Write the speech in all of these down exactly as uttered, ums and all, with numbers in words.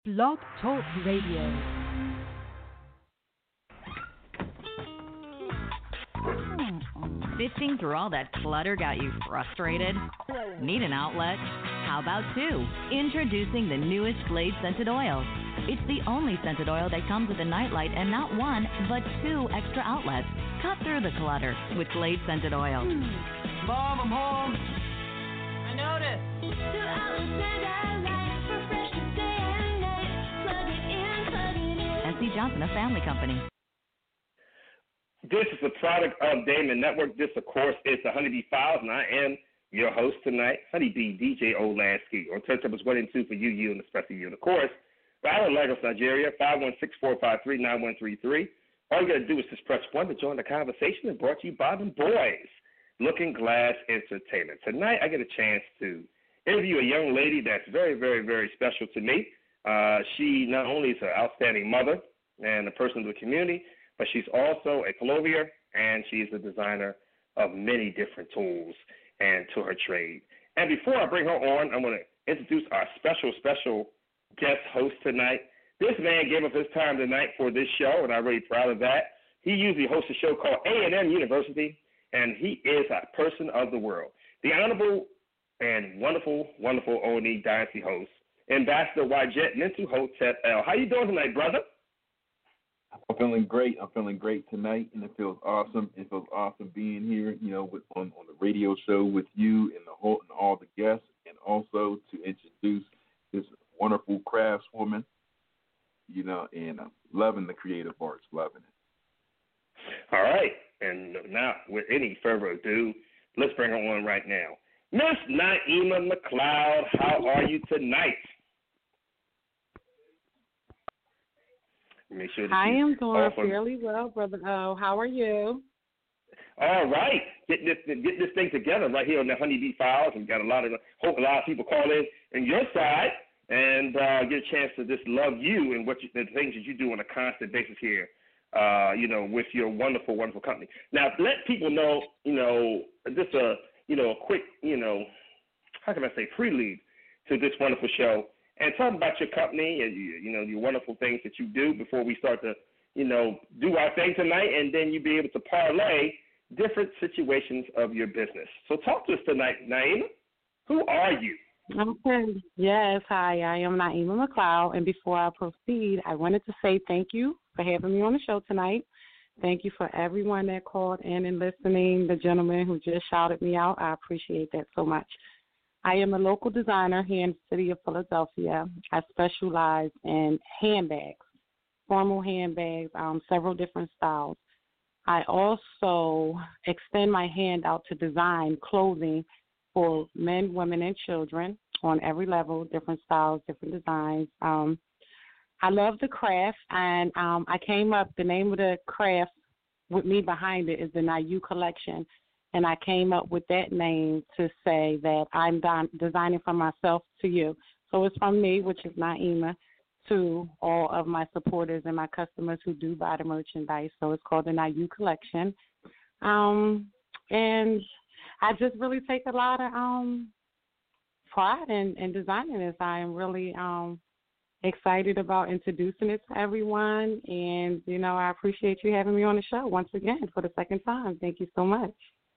Blog Talk Radio. Sifting through all that clutter got you frustrated? Need an outlet? How about two? Introducing the newest Glade Scented Oil. It's the only scented oil that comes with a nightlight and not one, but two extra outlets. Cut through the clutter with Glade Scented Oil. Mom, I'm home. I noticed. Two outlets and a light for fresh day and night. Plug it in, plug it in. S C Johnson, a family company. This is a product of Damon Network. This, of course, is the Honeybee Files, and I am your host tonight, Honeybee D J Olansky. On Turntables one and two for you, you, and especially you. And, of course, Battle Lagos, Nigeria, five one six, four five three, nine one three three. All you got to do is just press one to join the conversation, and brought to you by them boys, Looking Glass Entertainment. Tonight, I get a chance to interview a young lady that's very, very, very special to me. Uh, she not only is an outstanding mother and a person of the community, but she's also a clothier, and she's a designer of many different tools and to her trade. And before I bring her on, I'm going to introduce our special, special guest host tonight. This man gave up his time tonight for this show, and I'm really proud of that. He usually hosts a show called A and M University, and he is a person of the world. The honorable and wonderful, wonderful O and E Dynasty host, Ambassador Wajet Mentu Hotep L. How you doing tonight, brother? I'm feeling great. I'm feeling great tonight, and it feels awesome. It feels awesome being here, you know, with, on, on the radio show with you and the whole and all the guests, and also to introduce this wonderful craftswoman, you know, and I'm loving the creative arts, loving it. All right, and now, with any further ado, let's bring her on right now. Miss Naima McLeod, how are you tonight? Make sure that I am doing awesome. fairly well, Brother O. How are you? All right, get this get this thing together right here on the Honeybee Files, and got a lot of hope a lot of people call in on your side and uh, get a chance to just love you and what you, the things that you do on a constant basis here. Uh, you know, with your wonderful, wonderful company. Now, let people know, you know, just a you know a quick, you know, how can I say, prelude to this wonderful show. And talk about your company and, you, you know, your wonderful things that you do before we start to, you know, do our thing tonight, and then you'll be able to parlay different situations of your business. So talk to us tonight, Naima. Who are you? Okay. Yes, hi. I am Naima McLeod, and before I proceed, I wanted to say thank you for having me on the show tonight. Thank you for everyone that called in and listening, the gentleman who just shouted me out. I appreciate that so much. I am a local designer here in the city of Philadelphia. I specialize in handbags, formal handbags, um, several different styles. I also extend my hand out to design clothing for men, women, and children on every level, different styles, different designs. Um, I love the craft, and um, I came up, the name of the craft with me behind it is the Nayu Collection. And I came up with that name to say that I'm don- designing from myself to you. So it's from me, which is Naima, to all of my supporters and my customers who do buy the merchandise. So it's called the Nayu Collection. Um, and I just really take a lot of um, pride in, in designing this. I am really um, excited about introducing it to everyone. And, you know, I appreciate you having me on the show once again for the second time. Thank you so much.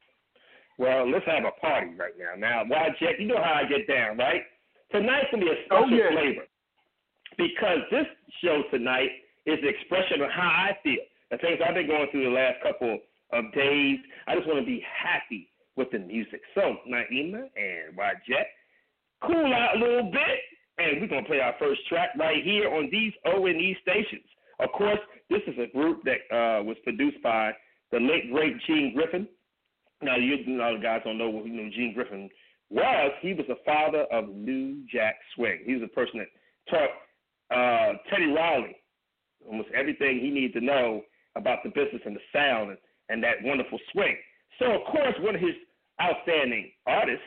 Well, let's have a party right now. Now, why, Jack, you know how I get down, right? Tonight's going to be a special oh, yeah. flavor because this show tonight is the expression of how I feel, the things I've been going through the last couple of days. I just want to be happy with the music. So, Naima and Y Jet, cool out a little bit, and we're going to play our first track right here on these O and E stations. Of course, this is a group that uh, was produced by the late, great Gene Griffin. Now, you know, guys don't know who you know Gene Griffin was. He was the father of New Jack Swing. He was a person that taught uh, Teddy Riley almost everything he needed to know about the business and the sound and, and that wonderful swing. So, of course, one of his outstanding artists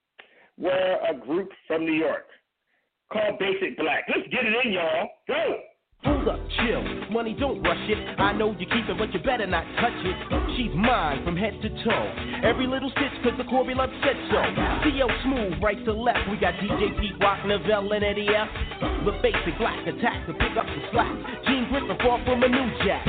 were a group from New York called Basic Black. Let's get it in, y'all. Go. Hold up, chill. Money, don't rush it. I know you keep it, but you better not touch it. She's mine from head to toe. Every little stitch, cause the Corey Love said so. C L Smooth, right to left. We got D J Pete Rock, Novell, and Eddie F. The basic black attack to pick up the slack. Gene Griffin fought from a new jack.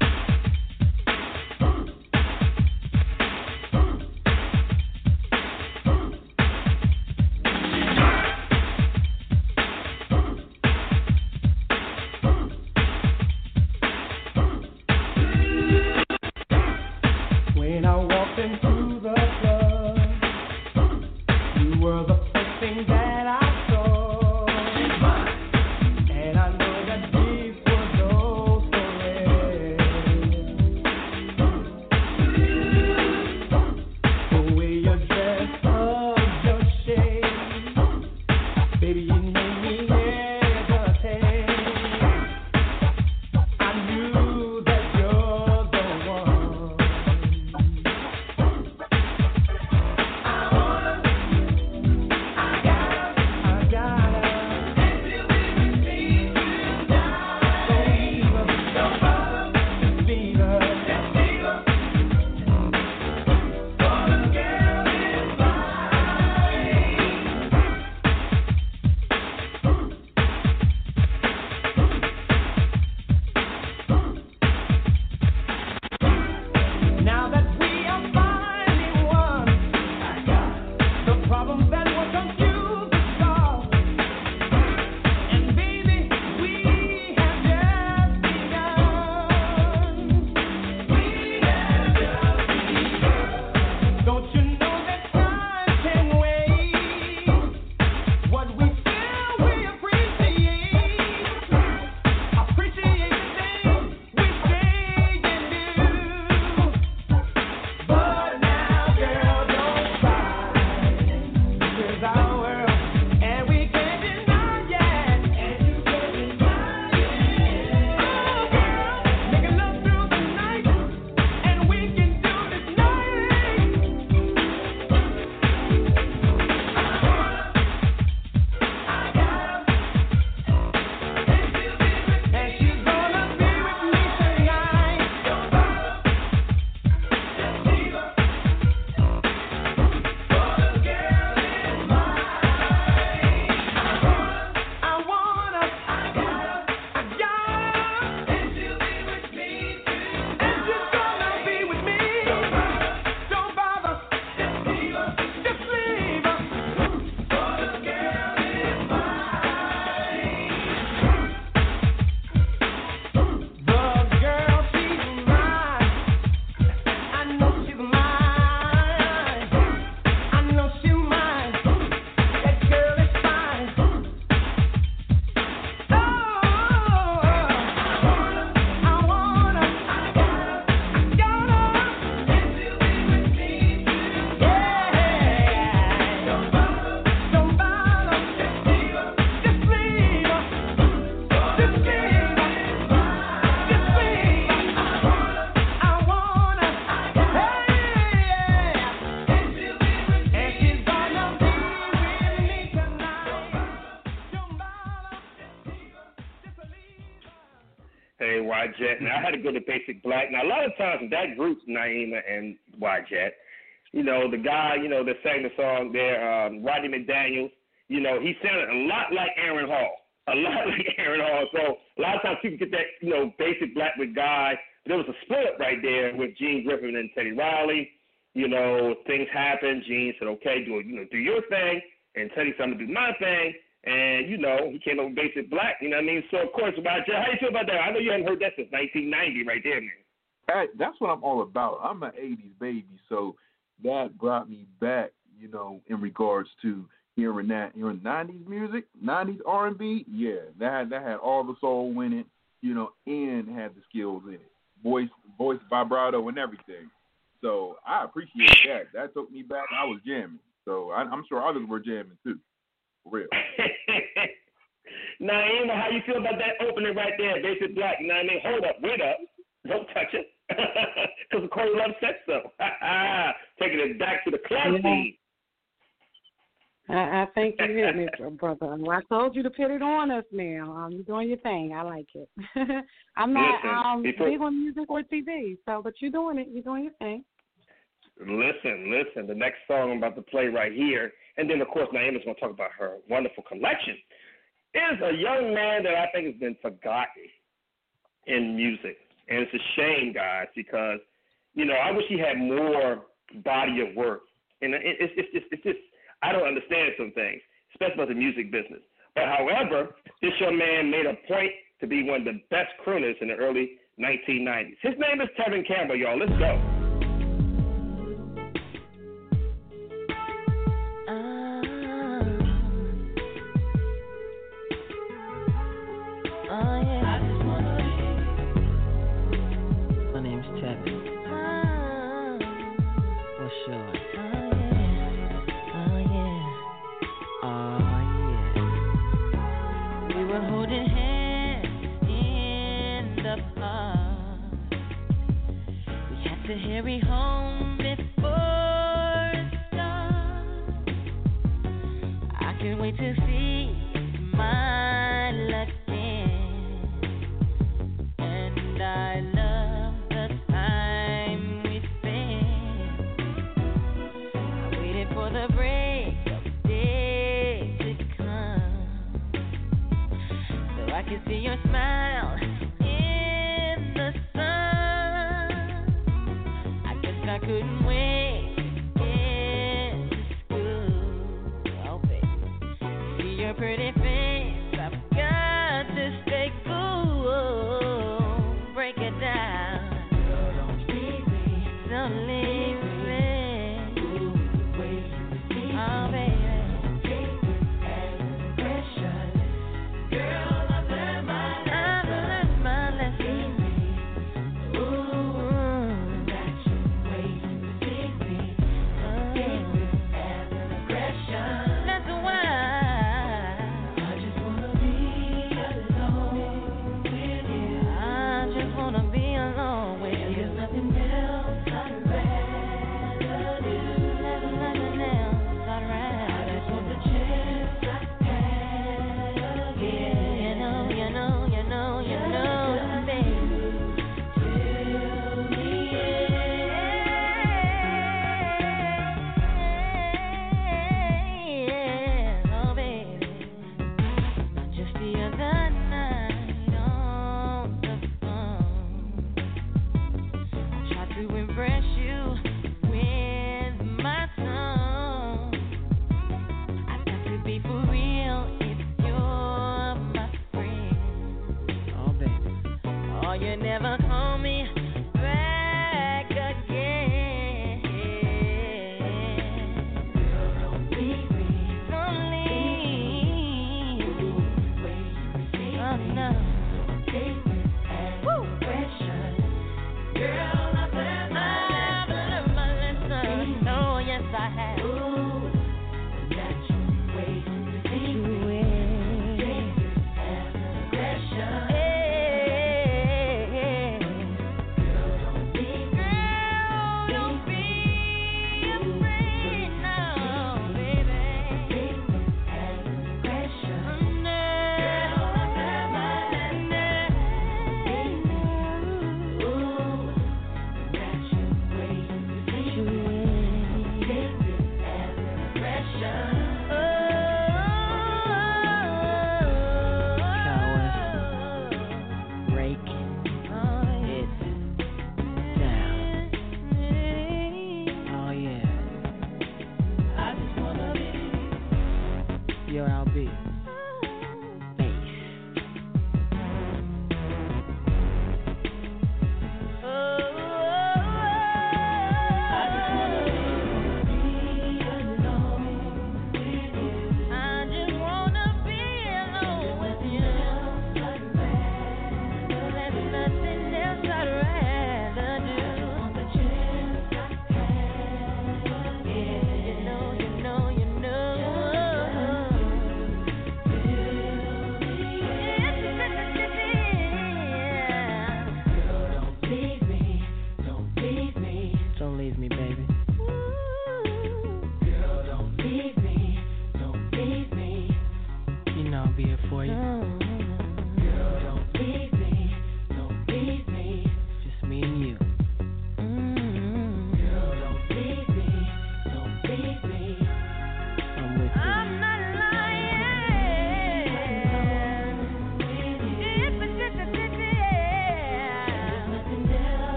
Y-Jet. Now, I had to go to Basic Black. Now, a lot of times with that group, Naima and Y-Jet, you know, the guy, you know, that sang the song there, um, Rodney McDaniels, you know, he sounded a lot like Aaron Hall. A lot like Aaron Hall. So a lot of times people get that, you know, Basic Black with Guy. There was a split right there with Gene Griffin and Teddy Riley. You know, things happened. Gene said, okay, do you know, do your thing. And Teddy said, I'm going to do my thing. And, you know, he came up with Basic Black, you know what I mean? So, of course, Y Jet, how you feel about that? I know you haven't heard that since nineteen ninety right there, man. Hey, that's what I'm all about. I'm an eighties baby, so that brought me back, you know, in regards to hearing that, hearing nineties music, nineties R and B, yeah, that had, that had all the soul in it, you know, and had the skills in it, voice, voice vibrato and everything. So I appreciate that. That took me back. I was jamming. So I, I'm sure others were jamming too. For real. Naima, how you feel about that opening right there, Basic Black? You know what I mean? Hold up, wait up. Don't touch it. Because the Corey Love said so. Taking it back to the club yeah. scene. I, I think you hit me, brother. I told you to put it on us now. Um, you're doing your thing. I like it. I'm not Listen, um, before, big on music or T V, so but you're doing it. You're doing your thing. Listen, listen. The next song I'm about to play right here, and then of course Naima's going to talk about her wonderful collection, is a young man that I think has been forgotten in music, and it's a shame, guys, because you know I wish he had more body of work, and it, it's it's just it's just I don't understand some things, especially about the music business. But however, this young man made a point to be one of the best crooners in the early nineteen nineties. His name is Tevin Campbell, y'all. Let's go. Hurry home before it starts. I can't wait to see my luck in, and I love the time we spent. I waited for the break of day to come, so I could see your smile in the sun. I couldn't wait to get to school. Oh, baby, see your pretty face. I've got to stay cool. Break it down. Girl, don't leave me. Don't leave me. Oh, baby. Take it as an aggression. Girl, I've learned my lesson. I've learned my lesson.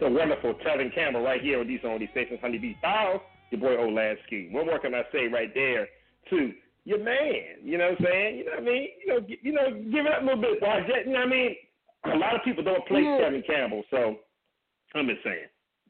the wonderful Tevin Campbell right here on these only stations, Honeybee Files, your boy Olasky. What more can I say right there to your man? You know what I'm saying? You know what I mean? You know, you know, give it up a little bit, Y J. You know what I mean? A lot of people don't play yeah. Tevin Campbell, so I'm just saying.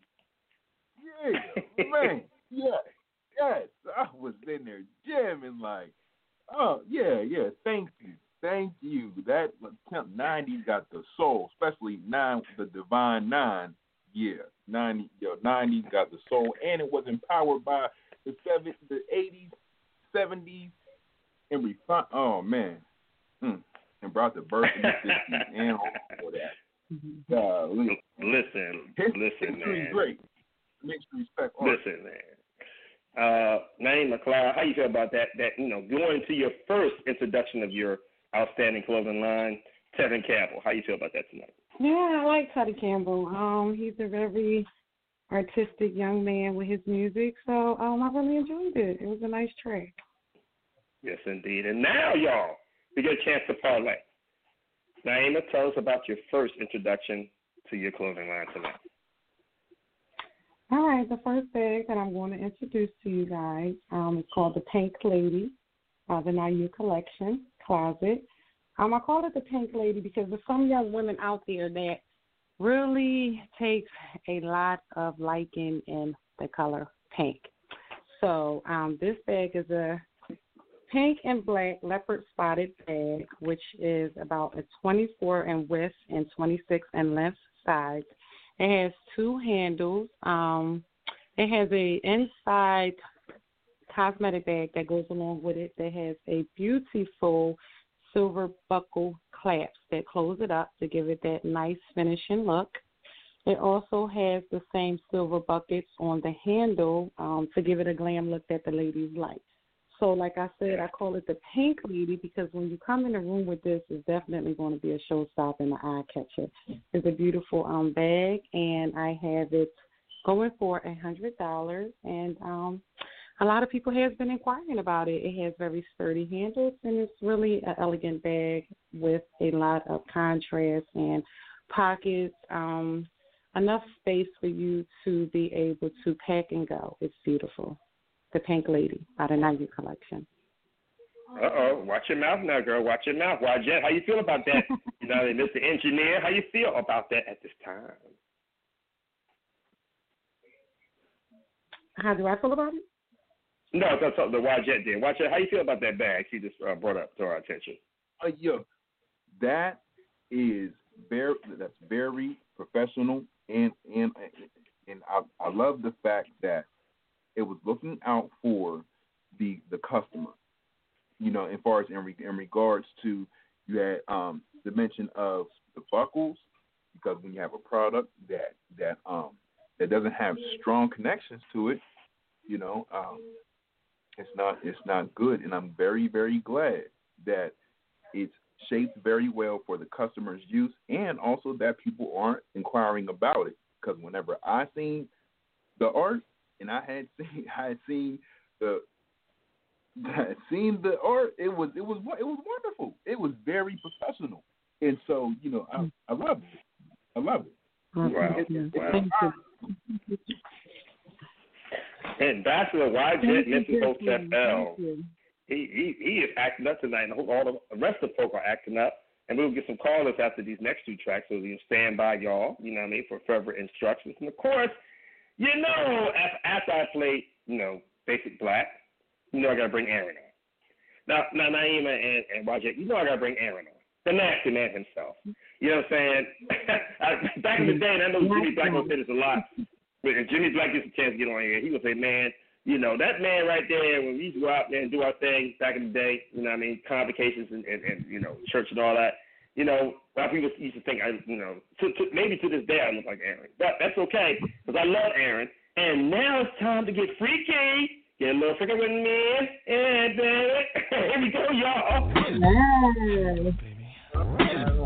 Yeah, man. Yeah, yes. I was in there jamming like, oh, yeah, yeah. Thank you. Thank you. That nineties got the soul, especially nine, the Divine Nine. Yeah, ninety, yo, nineties got the soul, and it was empowered by the seventies, the eighties, seventies, and refine. Oh man, mm. and brought the birth in the sixties and all that. Uh, listen, history, listen, man. Great. Makes respect. Listen, man. Uh, Naeem McLeod, how you feel about that? That you know, going to your first introduction of your outstanding clothing line, Tevin Campbell. How you feel about that tonight? Yeah, I like Teddy Campbell. Um, he's a very artistic young man with his music, so um, I really enjoyed it. It was a nice track. Yes, indeed. And now, y'all, we get a chance to parlay. Naima, tell us about your first introduction to your clothing line tonight. All right, the first bag that I'm going to introduce to you guys um, is called the Pink Lady by the Nayu Collection Closet. Um, I call it the Pink Lady because there's some young women out there that really takes a lot of liking in the color pink. So um, this bag is a pink and black leopard spotted bag, which is about a twenty-four in width and twenty-six in length size. It has two handles. Um, it has a inside cosmetic bag that goes along with it that has a beautiful silver buckle clasps that close it up to give it that nice finishing look. It also has the same silver buckets on the handle um, to give it a glam look that the ladies like. So like I said, I call it the Pink Lady because when you come in the room with this, it's definitely going to be a showstopper and an eye catcher. It's a beautiful um, bag, and I have it going for one hundred dollars, and um, a lot of people have been inquiring about it. It has very sturdy handles, and it's really an elegant bag with a lot of contrast and pockets, um, enough space for you to be able to pack and go. It's beautiful. The Pink Lady by the Nayu Collection. Uh-oh. Watch your mouth now, girl. Watch your mouth. Why, Jet, how you feel about that? You know, Mister Engineer, how you feel about that at this time? How do I feel about it? No, that's the Y Jet did. Watch it. How you feel about that bag she just uh, brought up to our attention? Uh, yo, that is very, that's very professional, and and and I, I love the fact that it was looking out for the the customer, you know, as far as in, re, in regards to you had um, the mention of the buckles, because when you have a product that that um that doesn't have strong connections to it, you know, um, it's not it's not good, and I'm very very glad that it's shaped very well for the customer's use, and also that people aren't inquiring about it, because whenever I seen the art. And I had seen, I had seen the, I had seen the art. It was, it was, it was wonderful. It was very professional, and so you know, I, I love it. I love it. Wow. It, it, wow. Ambassador Y Jet Memphis Hotel. He he he is acting up tonight, and I hope all the rest of the folk are acting up. And we'll get some callers after these next two tracks, so you can stand by, y'all. You know what I mean, for further instructions, and of course. You know, after I played, you know, Basic Black, you know I got to bring Aaron on. Now, now Naima and, and Y J, you know I got to bring Aaron on. The nasty man himself. You know what I'm saying? I, back in the day, and I know Jimmy Black will say this a lot, but if Jimmy Black gets a chance to get on here, he will say, man, you know, that man right there, when we used to go out there and do our thing back in the day, you know what I mean, convocations and, and, and you know, church and all that, you know, a lot of people used to think, I, you know, to, to, maybe to this day I look like Aaron. But that's okay, because I love Aaron. And now it's time to get freaky. Get a little freaky with me. And baby, here we go, y'all. Yeah.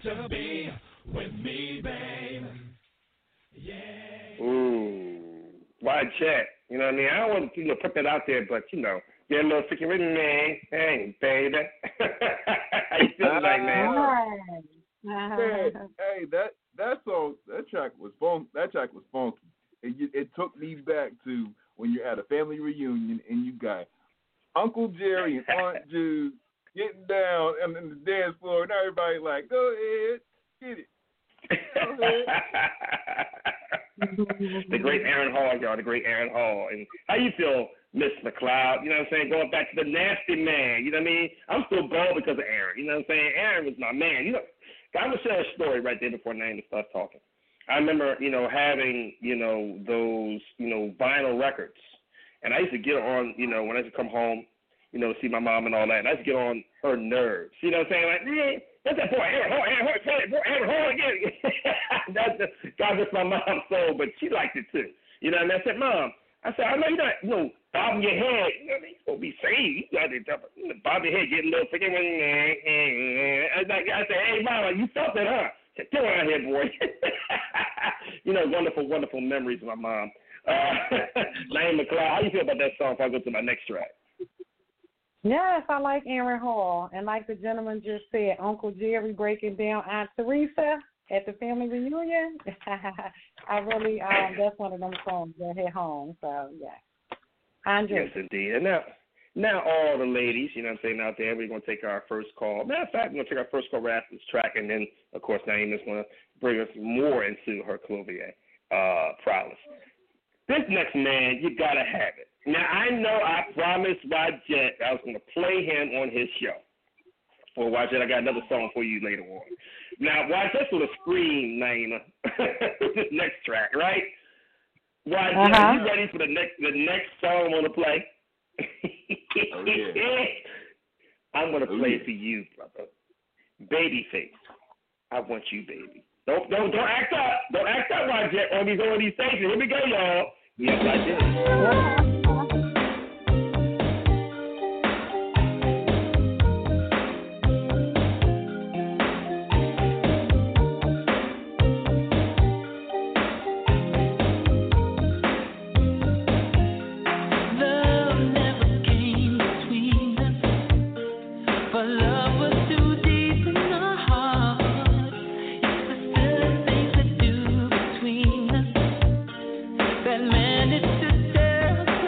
to be with me, babe. Yeah. Ooh. Why chat? You know what I mean? I don't want to, you know, put that out there, but, you know, get a little freaking written, man. Hey, baby. How you feeling tonight, man? Hey, hey, that that song, that track was fun. That track was funky. It, it took me back to when you're at a family reunion and you got Uncle Jerry and Aunt Jude getting down on the dance floor, and everybody like, go ahead, get it. Go ahead. The great Aaron Hall, y'all, the great Aaron Hall. And how you feel, Miss McLeod? You know what I'm saying? Going back to the nasty man, you know what I mean? I'm still bald because of Aaron. You know what I'm saying? Aaron was my man. You know, I'm going to share a story right there before Naima starts talking. I remember, you know, having, you know, those, you know, vinyl records. And I used to get on, you know, when I used to come home, you know, see my mom and all that, and I used to get on her nerves. You know what I'm saying? Like, yeah, that's that boy, Aaron Hall, Aaron Hall, Aaron Hall again. That's the, God bless my mom's soul, but she liked it too. You know what I mean? I said, Mom, I said, I know you're not, you know, bobbing your head. You know what I mean? You're supposed to be saved. You got to bob your head, get a little freaking. I was like, I said, hey, Mama, you felt that, huh? I said, get around here, boy. You know, wonderful, wonderful memories of my mom. Uh, Naima McLeod, how you feel about that song before I go to my next track? Yes, I like Aaron Hall. And like the gentleman just said, Uncle Jerry breaking down Aunt Teresa at the family reunion. I really, um, that's one of them songs that hit home. So, yeah. I enjoy Yes, it. indeed. And now, now all the ladies, you know what I'm saying, out there, we're going to take our first call. Matter of fact, we're going to take our first call right after this track, and then, of course, Naima's going to bring us more into her Clovier uh, prowess. This next man, you got to have it. Now, I know I promised Wajette I was going to play him on his show. Well, Wajette, I got another song for you later on. Now, Wajette's going to scream, Naima, with this next track, right? Wajette, uh-huh. Are you ready for the next the next song I'm going to play? Oh, yeah. I'm going to Oh, play yeah. it for you, brother. Babyface, I want you, baby. Don't don't don't act up. Don't act up, Wajette, on these on these stations. Here we go, y'all. Yes, I did. That managed to tear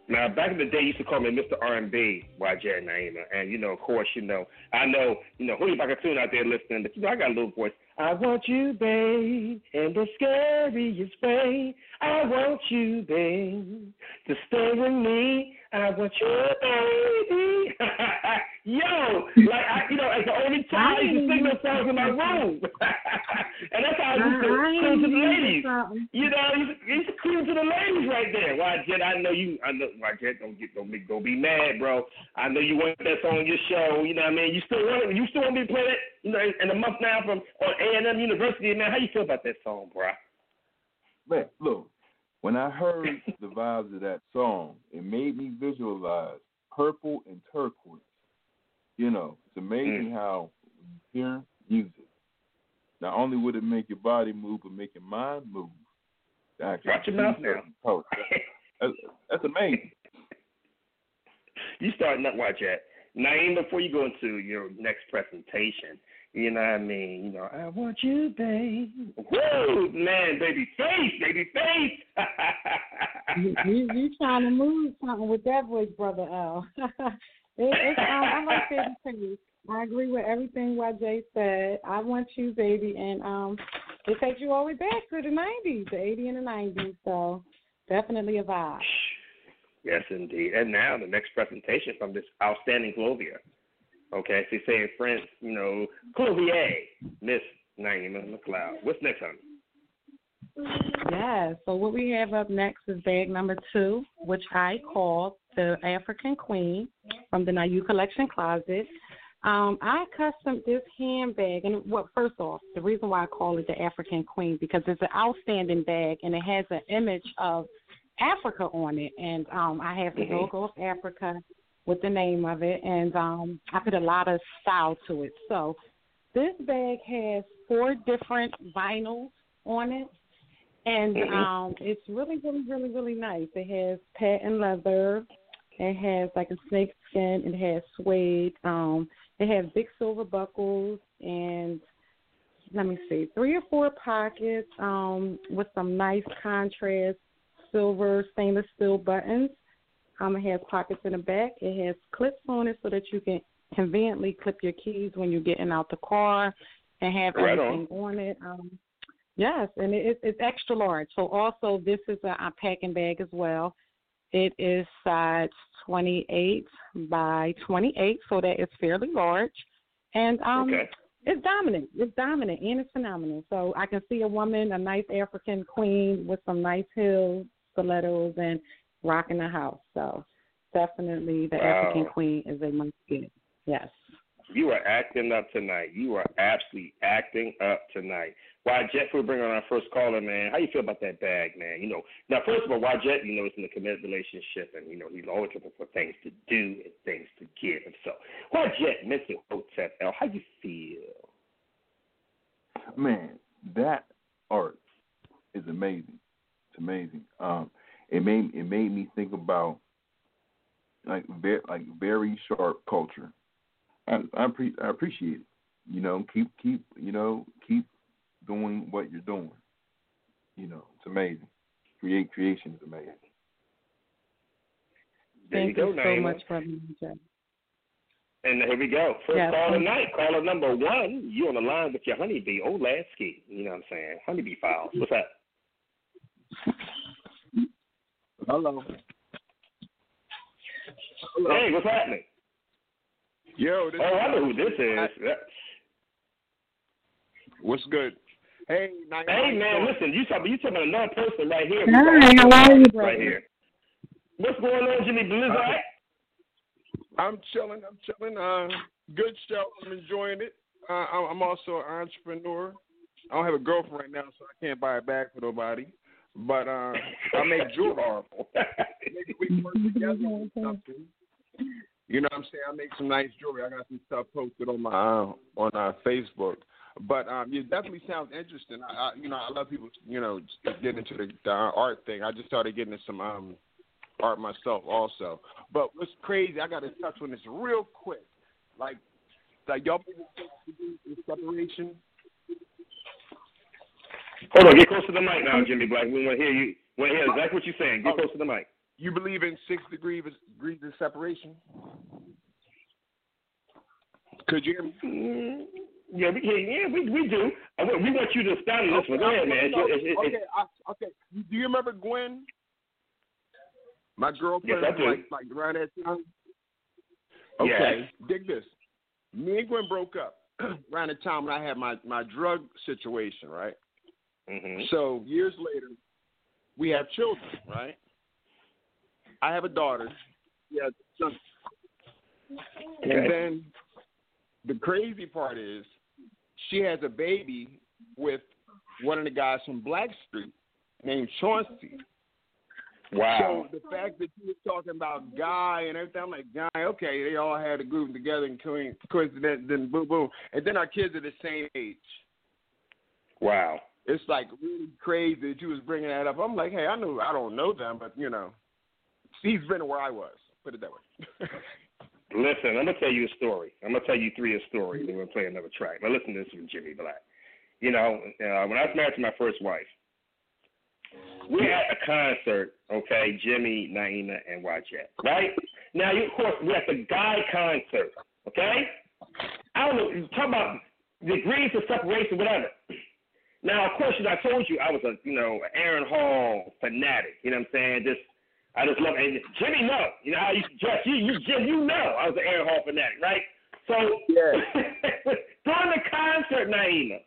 Now, back in the day, you used to call me Mister R and B, Y J Naima. And, you know, of course, you know, I know, you know, Julio Bacatun out there listening, but, you know, I got a little voice. I want you, babe, in the scariest way. I want you, babe, to stay with me. I want you, baby. Yo, like, I, you know, as the only child, I used to sing those songs in my room. And that's how I used to cruise to the ladies. You know, you used to cruise to the ladies right there. Y Jet, I know you, I know, Y Jet, don't get, don't be, don't be mad, bro. I know you want that song on your show, you know what I mean? You still want it, you still want me to play it, you know, in, in a month now from on A and M University, man. How you feel about that song, bro? Man, look, when I heard the vibes of that song, it made me visualize purple and turquoise. You know, it's amazing mm. how when you hear music, not only would it make your body move, but make your mind move. Watch your mouth now. That's, that's amazing. You starting up, watch that. Naeem, before you go into your next presentation, you know what I mean? You know, I want you, babe. Woo, man, baby face, baby face. you, you, you trying to move something with that voice, Brother L. it, it's, um, I like baby face. I agree with everything Y J said. I want you, baby, and um, it takes you all the way back to the nineties, the eighties and the nineties. So definitely a vibe. Yes, indeed. And now the next presentation from this outstanding Clovia. Okay, so you say in French, you know, Clovier, Miss Naima McLeod. What's next, honey? Yeah, so what we have up next is bag number two, which I call the African Queen from the Nayu Collection Closet. Um, I custom this handbag, and well, first off, the reason why I call it the African Queen because it's an outstanding bag, and it has an image of Africa on it, and um, I have the mm-hmm. logo of Africa with the name of it, and um, I put a lot of style to it. So this bag has four different vinyls on it, and mm-hmm. um, it's really, really, really, really nice. It has patent leather. It has like a snake skin. It has suede. Um, it has big silver buckles and, let me see, three or four pockets um, with some nice contrast silver stainless steel buttons. Um, it has pockets in the back. It has clips on it so that you can conveniently clip your keys when you're getting out the car and have right everything on, on it. Um, yes, and it, it's extra large. So also this is a, a packing bag as well. It is size twenty-eight by twenty-eight, so that it's fairly large. And um, okay. it's dominant. It's dominant, and it's phenomenal. So I can see a woman, a nice African queen with some nice heels, stilettos, and rocking the house. So definitely the wow. African Queen is a must get. Yes. You are acting up tonight. You are absolutely acting up tonight. Y Jet, we bring on our first caller, man. How you feel about that bag, man? You know, now first of all, Y Jet, you know, is in a committed relationship, and you know he's always looking for things to do and things to give. And so, Y Jet, Mister Hotep L, how you feel? Man, that art is amazing. It's amazing. Um, it made it made me think about like very like very sharp culture. I I, pre- I appreciate it. You know, keep keep you know keep doing what you're doing. You know, it's amazing. Create creation is amazing. There Thank you, you go, so Naima. much, Brother J. And here we go. First yes. call tonight, caller number one. You on the line with your honeybee, Olasky. You know what I'm saying? Honeybee Files. What's that? Hello. Hello. Hey, what's happening? Yo, this oh, is I know who this is. What's good? Hey, now, hey, man, listen, you talking you talking about another person right here. Hi, how are you, brother? Right here. What's going on, Jimmy Blizzard? Uh, I'm chilling. I'm chilling. Uh, good show. I'm enjoying it. Uh, I'm also an entrepreneur. I don't have a girlfriend right now, so I can't buy a bag for nobody. But uh, I make jewelry. Maybe we can work together or something. You know what I'm saying? I make some nice jewelry. I got some stuff posted on my uh, on uh, Facebook. But um, it definitely sounds interesting. I, I, you know, I love people, you know, getting into the, the art thing. I just started getting into some um, art myself also. But what's crazy, I got to touch on this real quick. Like, like y'all people do separation. Hold on, get close to the mic now, Jimmy Black. We want to hear you. We want to hear exactly what you're saying. Get oh. close to the mic. You believe in six degrees degrees of separation? Could you hear me? Mm, yeah, we, yeah, we we do. I, we want you to study this one. Go ahead, man. It's, it's, it's, okay, I, okay. Do you remember Gwen? My girlfriend, yes, I do. like, like around that time. Okay, yes. dig this. Me and Gwen broke up around the time when I had my, my drug situation, right? Mm-hmm. So years later, we have children, right? I have a daughter. Yeah, son. Okay. And then the crazy part is she has a baby with one of the guys from Blackstreet named Chauncey. Wow. So the fact that you were talking about Guy and everything, I'm like, Guy, okay, they all had a group together and coincidence, then boom, boom. And then our kids are the same age. Wow. It's like really crazy that you was bringing that up. I'm like, hey, I know I don't know them, but, you know, he's been where I was. Put it that way. Listen, I'm going to tell you a story. I'm going to tell you three a story, and then we'll play another track. But listen to this from Jimmy Black. You know, uh, when I was married to my first wife, we had a concert, okay, Jimmy, Naima, and Wajette, right? Now, you, of course, we're at the Guy concert, okay? I don't know, talk about degrees of separation, whatever. Now, of course, as I told you, I was a, you know, Aaron Hall fanatic, you know what I'm saying? Just, I just love it. And Jimmy, no. You know how you just, you, you, Jim, you know I was an Aaron Hall fanatic, right? So, yeah. During the concert, Naima,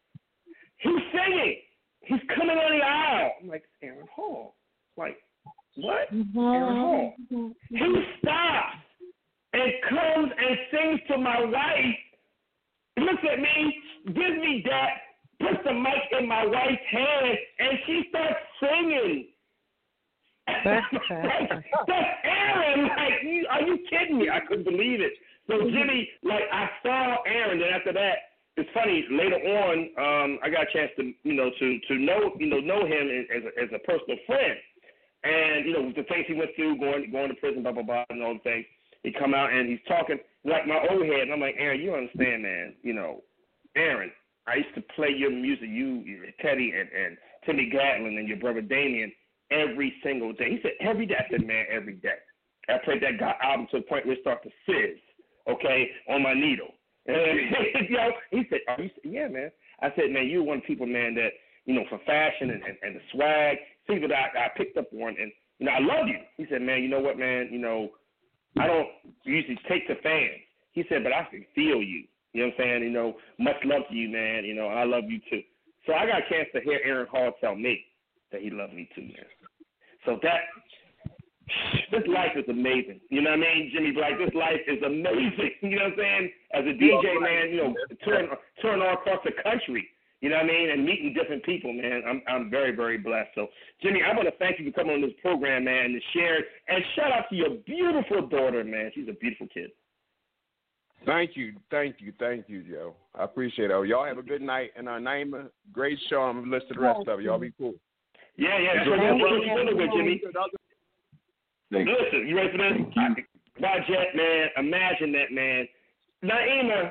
he's singing. He's coming on the aisle. I'm like, it's Aaron Hall. Like, what? Mm-hmm. Aaron Hall. Mm-hmm. He stops and comes and sings to my wife. Looks at me, gives me that, puts the mic in my wife's hand, and she starts singing. That's, like, that's Aaron. Like, you, are you kidding me? I couldn't believe it. So Jimmy, like, I saw Aaron, and after that, it's funny. Later on, um, I got a chance to, you know, to to know, you know, know him as a, as a personal friend, and you know, the things he went through, going going to prison, blah blah blah, and all the things. He come out and he's talking like my old head, and I'm like, Aaron, you understand, man? You know, Aaron, I used to play your music, you, Teddy, and, and Timmy Gatlin, and your brother Damien every single day. He said every day. I said, man, every day. I played that God album to the point where it started to fizz, okay, on my needle. And, you know, he said, oh, he said, yeah, man. I said, man, you're one of the people, man, that, you know, for fashion and, and, and the swag, things that I, I picked up on, and, you know, I love you. He said, man, you know what, man, you know, I don't usually take to fans. He said, but I can feel you. You know what I'm saying? You know, much love to you, man. You know, I love you, too. So I got a chance to hear Aaron Hall tell me that he loved me, too, man. So that, this life is amazing. You know what I mean, Jimmy Black? This life is amazing. You know what I'm saying? As a D J, man, you know, touring, touring all across the country. You know what I mean? And meeting different people, man. I'm I'm very, very blessed. So, Jimmy, I want to thank you for coming on this program, man, and share. And shout out to your beautiful daughter, man. She's a beautiful kid. Thank you, thank you, thank you, Joe. I appreciate it. Oh, y'all have a good night. And uh, Naima, great show. I'm going to listen to the rest of it. Y'all be cool. Yeah, yeah. That's what you're doing with, Jimmy. Listen, you ready for this? Wajette, man, imagine that, man. Naima,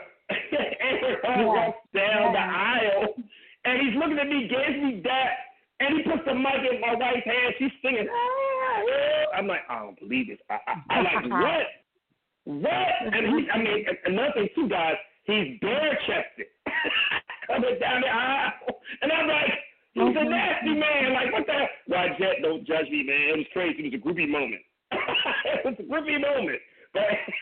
Aaron walks down the aisle, and he's looking at me, gives me that, and he puts the mic in my wife's hand. She's singing. I'm like, I don't believe this. I, I, I'm like, what? What? And he, I mean, another thing, too, guys, he's bare-chested coming down the aisle. And I'm like, he's a nasty man. Like, what the hell? Wajette, don't judge me, man. It was crazy. It was a groupie moment. It was a groupie moment. But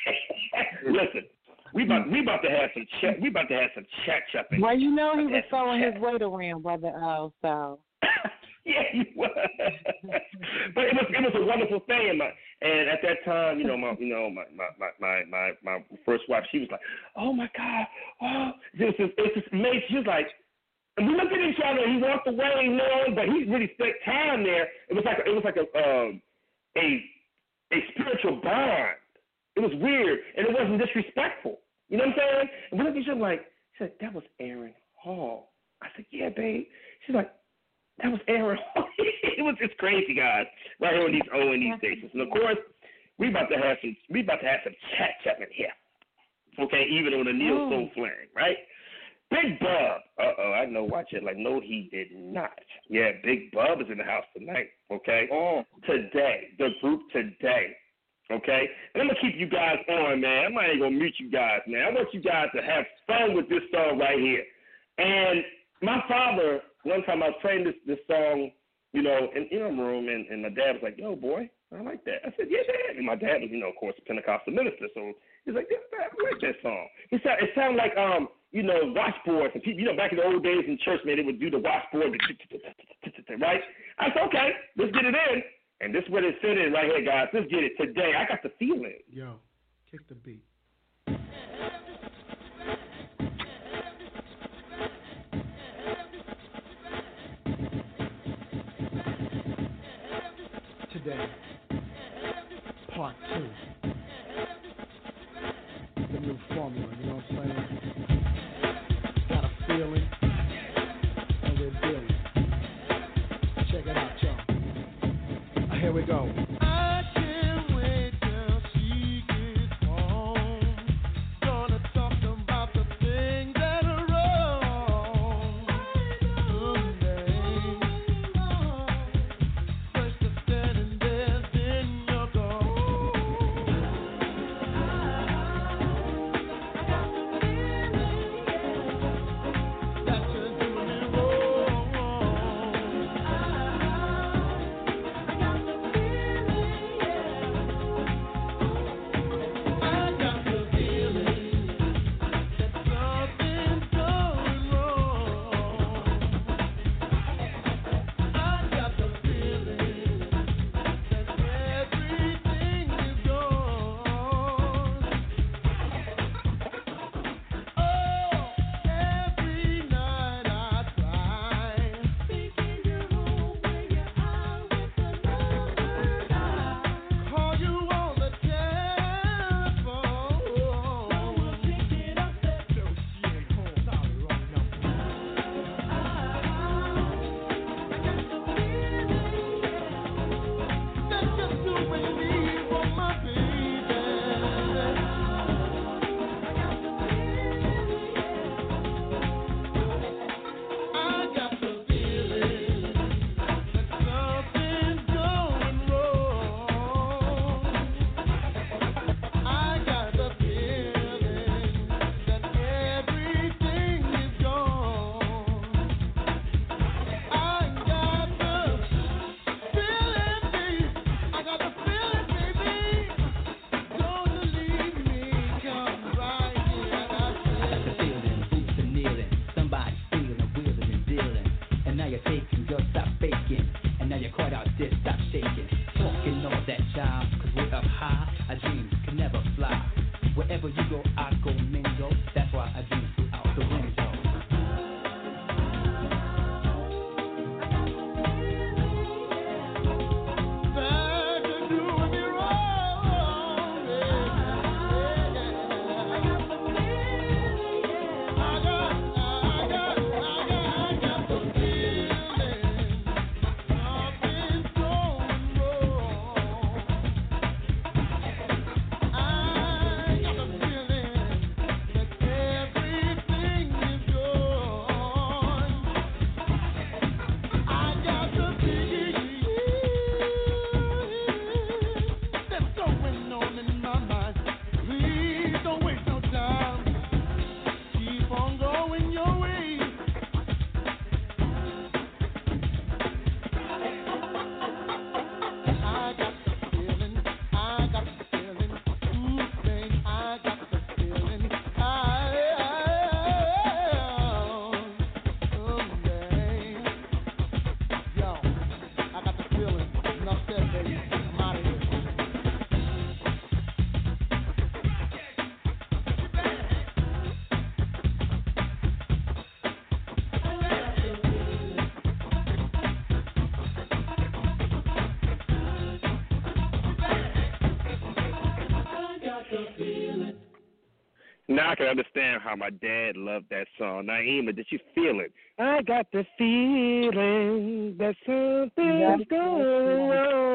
listen, we about we about to have some chat. We about to have some chat chopping. Well, you know he was throwing his weight around, brother. Oh, so. Yeah, he was. But it was it was a wonderful thing. And, my, and at that time, you know, my you know my my my my my first wife, she was like, oh my God, oh, this is this is amazing. She was like. And we looked at each other. He walked away, you know, but he really spent time there. It was like a, it was like a um, a a spiritual bond. It was weird, and it wasn't disrespectful. You know what I'm saying? And we looked at each other like, she said, "That was Aaron Hall." I said, "Yeah, babe." She's like, "That was Aaron Hall." It was just crazy, guys, right here on these O and these stations. And of course, we about to have some we about to have some chat chatting here. Okay, even on the Neo Soul Flang, right? Big Bub. Uh-oh, I know. Watch it. Like, no, he did not. Yeah, Big Bub is in the house tonight, okay? Oh. Today, the group today, okay? And I'm going to keep you guys on, man. I'm not even going to mute you guys, man. I want you guys to have fun with this song right here. And my father, one time I was playing this, this song, you know, in, in a room, and, and my dad was like, yo, boy, I like that. I said, yeah, Dad. And my dad was, you know, of course, a Pentecostal minister, so he's like, yeah, Dad, I like that song. It sound, it sounded like, um, you know, washboards. And people, you know, back in the old days in church, man, they would do the washboard, right? I said, okay, let's get it in. And this is what it said in right here, guys. Let's get it today. I got the feeling. Yo, kick the beat. Today, part two. The new formula, you know what I'm saying? Got a feeling, and we're dealing. Check it out, y'all. Here we go. I can't wait till she gets home. Gonna talk about the things that are wrong. Someday, first to standing there, then you're gone. That you're doing it wrong. Now I can understand how my dad loved that song. Naima, did you feel it? I got the feeling that something's going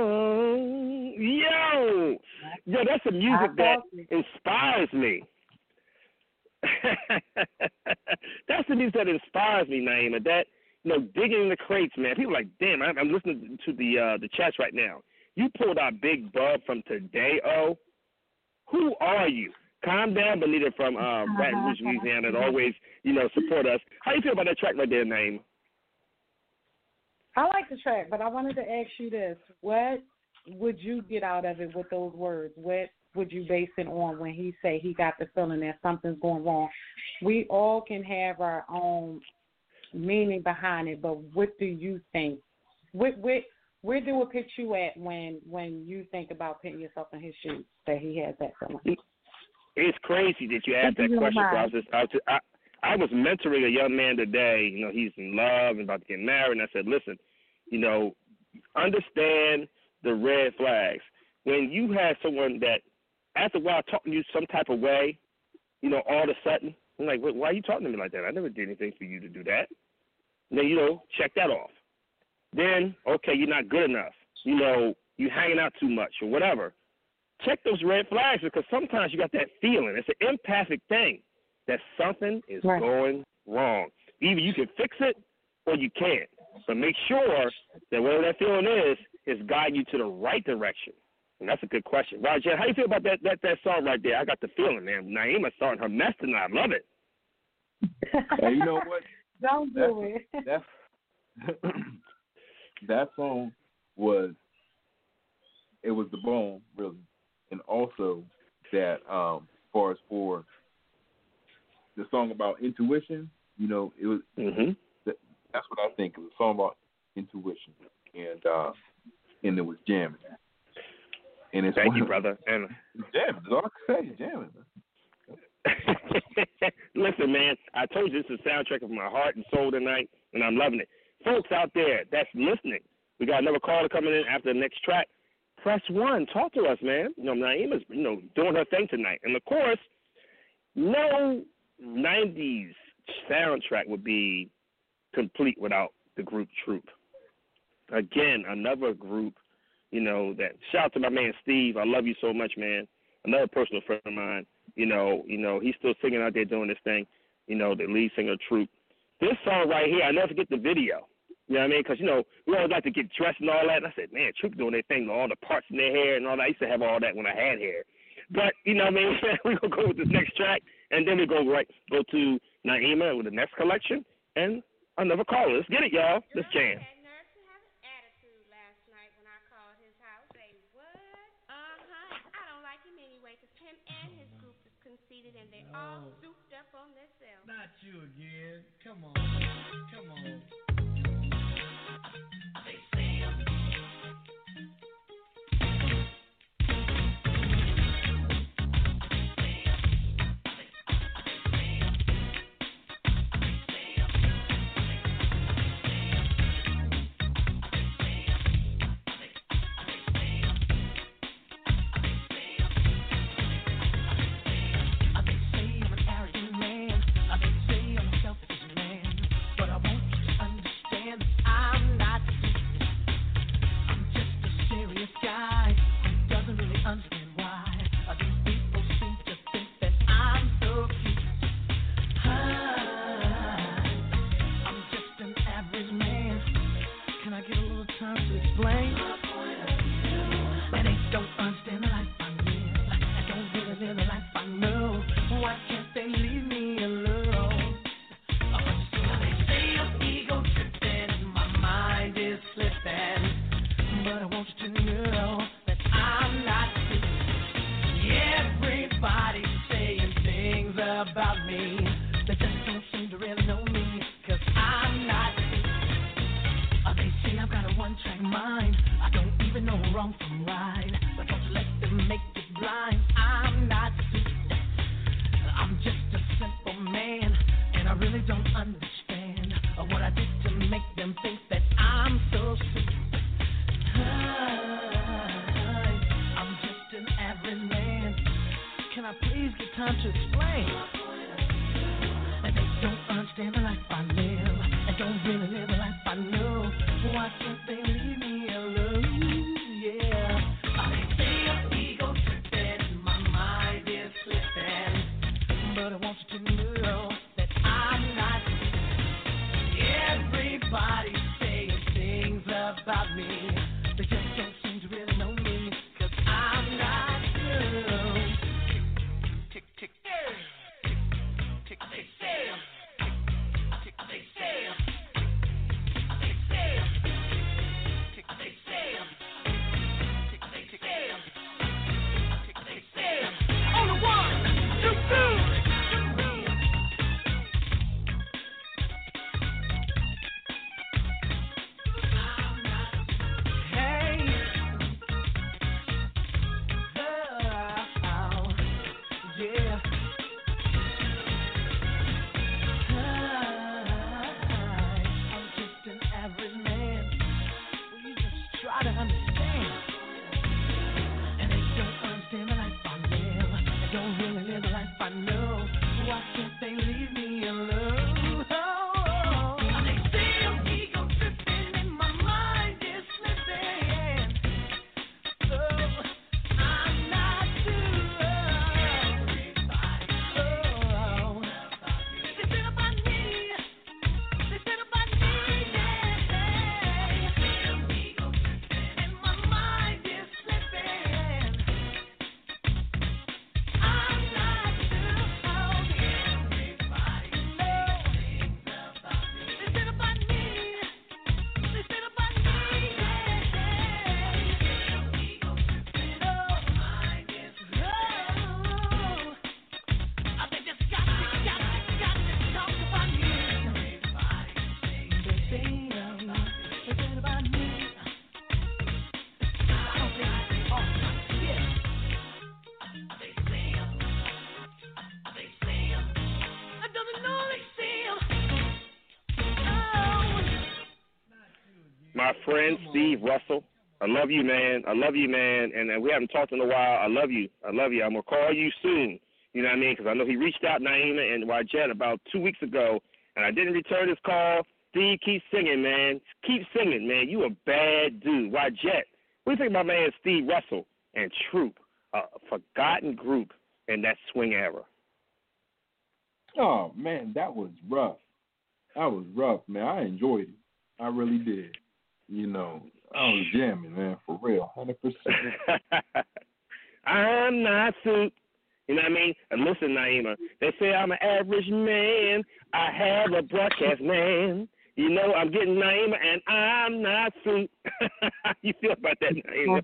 on. Yo! Yo, that's the music that inspires me. That's the music that inspires me, Naima. That, you know, digging in the crates, man. People are like, damn, I'm, I'm listening to the uh, the chats right now. You pulled out Big Bub from Today, oh. Who are you? Calm Down, Bonita from uh, Baton Rouge, Louisiana, that always, you know, support us. How you feel about that track right there, Naima? I like the track, but I wanted to ask you this. What would you get out of it with those words? What would you base it on when he say he got the feeling that something's going wrong? We all can have our own meaning behind it, but what do you think? What, what, where do it put you at when when you think about putting yourself in his shoes, that he has that feeling? It's crazy that you asked that question. I was, just, I, was just, I, I was mentoring a young man today. You know, he's in love and about to get married, and I said, listen, you know, understand the red flags. When you have someone that, after a while, talking to you some type of way, you know, all of a sudden, I'm like, why are you talking to me like that? I never did anything for you to do that. And then, you know, check that off. Then, okay, you're not good enough. You know, you're hanging out too much or whatever. Check those red flags, because sometimes you got that feeling. It's an empathic thing that something is right. going wrong. Either you can fix it or you can't. But make sure that whatever that feeling is, is guiding you to the right direction. And that's a good question. Roger, how you feel about that, that that song right there? I got the feeling, man. Naima starting her mess tonight. I love it. Hey, you know what? Don't do it. That's, that song was, it was the bone, really. And also that, um, as far as for the song about intuition, you know, it was, mm-hmm. that, that's what I think. It was a song about intuition. And, uh, and it was jamming. And it's Thank one you, of, brother. And jamming. That's all I can say, jamming. Listen, man, I told you this is a soundtrack of my heart and soul tonight, and I'm loving it. Folks out there that's listening, we got another caller coming in after the next track. Press one. Talk to us, man. You know, Naima's, you know, doing her thing tonight. And, of course, no nineties soundtrack would be complete without the group Troop. Again, another group, you know, that shout out to my man Steve. I love you so much, man. Another personal friend of mine. You know, you know, he's still singing out there doing this thing. You know, the lead singer of Troop. This song right here, I never forget the video. You know what I mean? Because, you know, we always like to get dressed and all that. And I said, man, Troop doing their thing, all the parts in their hair and all that. I used to have all that when I had hair. But, you know what I mean? We're going to go with this next track, and then we go right go to Naima with the next collection and another caller. Let's get it, y'all. Let's jam. And they all souped up on themselves. Not you again. Come on. Come on. They say I'm but I want you to know They just don't seem to really know me, cause I'm not through. Tick, tick, tick, tick, tick, tick, tick, tick, tick, my friend Steve Russell. I love you, man. I love you, man. And, and we haven't talked in a while. I love you. I love you. I'm going to call you soon. You know what I mean? Because I know he reached out, Naima and Wajet, about two weeks ago, and I didn't return his call. Steve, keep singing, man. Keep singing, man. You a bad dude. Wajet, what do you think about man Steve Russell and Troop, a forgotten group in that swing era? Oh, man, that was rough. That was rough, man. I enjoyed it. I really did. You know, I was jamming, man, for real, one hundred percent. I'm not suit. You know what I mean? And listen, Naima, they say I'm an average man. I have a broadcast man. You know, I'm getting Naima, and I'm not suit. How you feel about that, Naima?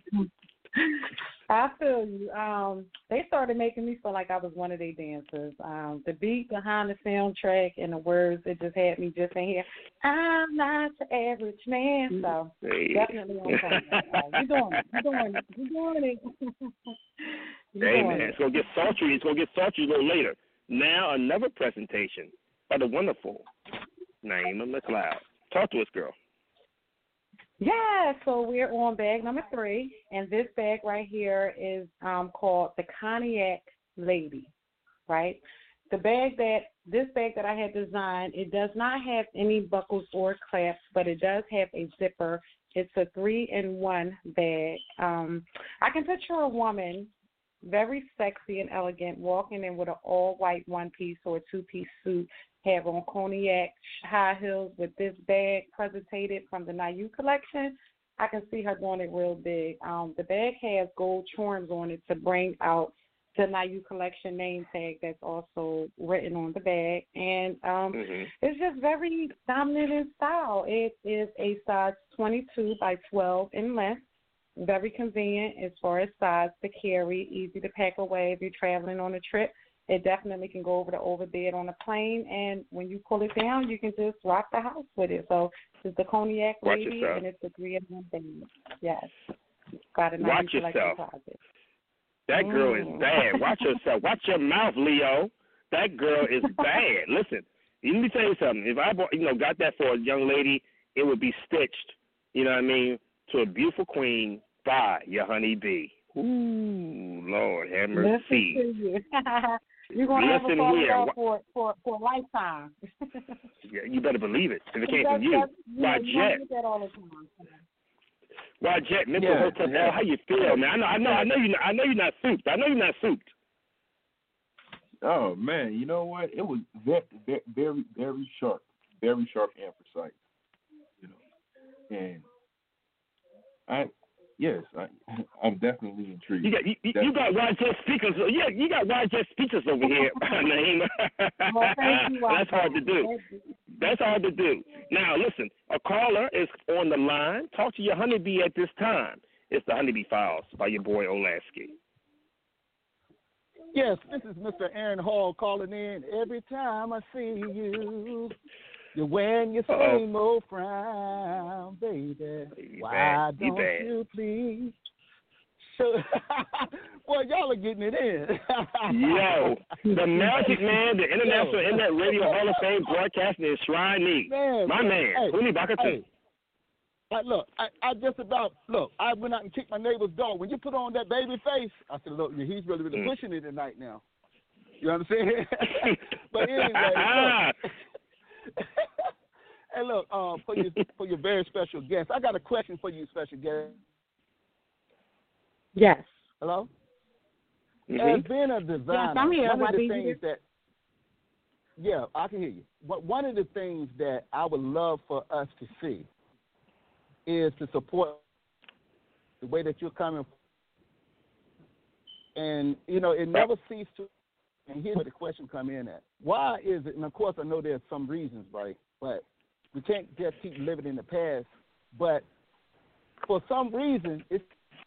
I feel you. Um, they started making me feel like I was one of their dancers. Um, the beat behind the soundtrack and the words, it just had me just in here. I'm not the average man, so hey. definitely on time. You're doing it. You're doing it. You're doing it. You're hey, doing man, it. it's going to get sultry. It's going to get sultry a little later. Now another presentation by the wonderful Naima McLeod. Talk to us, girl. Yeah, so we're on bag number three, and this bag right here is um, called the Cognac Lady, right? The bag that, this bag that I had designed, it does not have any buckles or clasps, but it does have a zipper. It's a three-in-one bag. Um, I can picture a woman, very sexy and elegant, walking in with an all-white one-piece or a two-piece suit, have on cognac high heels with this bag presented from the Nayu collection. I can see her doing it real big. Um, the bag has gold charms on it to bring out the Nayu collection name tag that's also written on the bag. And um, mm-hmm. it's just very dominant in style. It is a size twenty-two by twelve in length. Very convenient as far as size to carry, easy to pack away if you're traveling on a trip. It definitely can go over the overbed on a plane, and when you pull it down, you can just rock the house with it. So it's the Cognac Lady, and it's a three-in-one thing. Yes. Got a nice Watch yourself. Closet. That girl mm. is bad. Watch yourself. Watch your mouth, Leo. That girl is bad. Listen, let me tell you something. If I, you know, got that for a young lady, it would be stitched, you know what I mean, to a beautiful queen by your honey bee. Ooh, Lord have mercy. Listen to you. You're going to have a photograph for, for, for a lifetime. Yeah, you better believe it. If it came from you. Why, Jet? Why, Jet? Mental yeah, hotel. Yeah. How you feel, man? I know, I know, I know you. I know you're not souped. I know you're not souped. Oh man, you know what? It was very, very, very sharp, very sharp and precise. You know, and I yes, I, I'm definitely intrigued. You got you, you you got Y J speakers. Yeah, you got Y J speakers over here, Naima. Well, thank you, That's hard to do. That's hard to do. Now, listen, a caller is on the line. Talk to your honeybee at this time. It's the Honeybee Files by your boy Olasky. Yes, this is Mister Aaron Hall calling in. Every time I see you, you're wearing your Uh-oh. same old frown, baby. You Why bad. You don't bad. you please? So, well, y'all are getting it in. Yo, the Magic Man, the International Yo. Internet Radio Hall of Fame broadcasting is Shrine Man, My man, hey, Huni Bakatu. hey. I, look, I, I just about, look, I went out and kicked my neighbor's dog. When you put on that baby face, I said, look, he's really, really Mm. pushing it tonight now. You understand? But anyway, look. Hey, look, uh, for your for your very special guest, I got a question for you, special guest. Yes. Hello? Mm-hmm. As being a designer, Yes, I'm here. one Why of the be things here? that, yeah, I can hear you. But one of the things that I would love for us to see is to support the way that you're coming. And, you know, it never ceases to, and here's where the question come in at. Why is it, and of course I know there's some reasons, right, but we can't just keep living in the past, but for some reason, it's,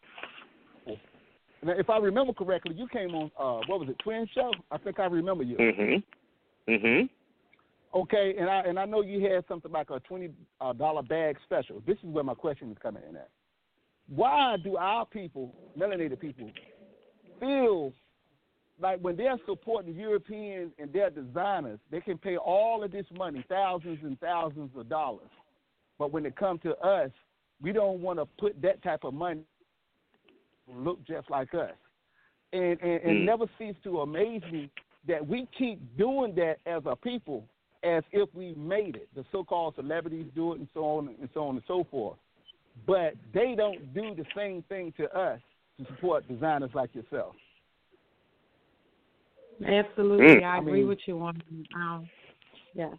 now, if I remember correctly, you came on, uh, what was it, Twin Show? I think I remember you. Mm-hmm. Mm-hmm. Okay, and I and I know you had something like a twenty dollar bag special. This is where my question is coming in at. Why do our people, melanated people, feel like when they're supporting Europeans and their designers, they can pay all of this money, thousands and thousands of dollars, but when it comes to us, we don't want to put that type of money look just like us. And, and, and Mm. never cease to amaze me that we keep doing that as a people as if we made it. The so-called celebrities do it and so on and so on and so forth. But they don't do the same thing to us to support designers like yourself. Absolutely. Mm. I I agree mean- with you on um yes.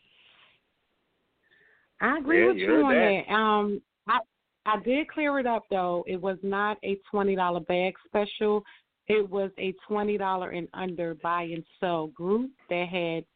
I agree Yeah, with you you heard on that. that. Um I I did clear it up though. It was not a twenty dollar bag special. It was a twenty dollar and under buy and sell group that had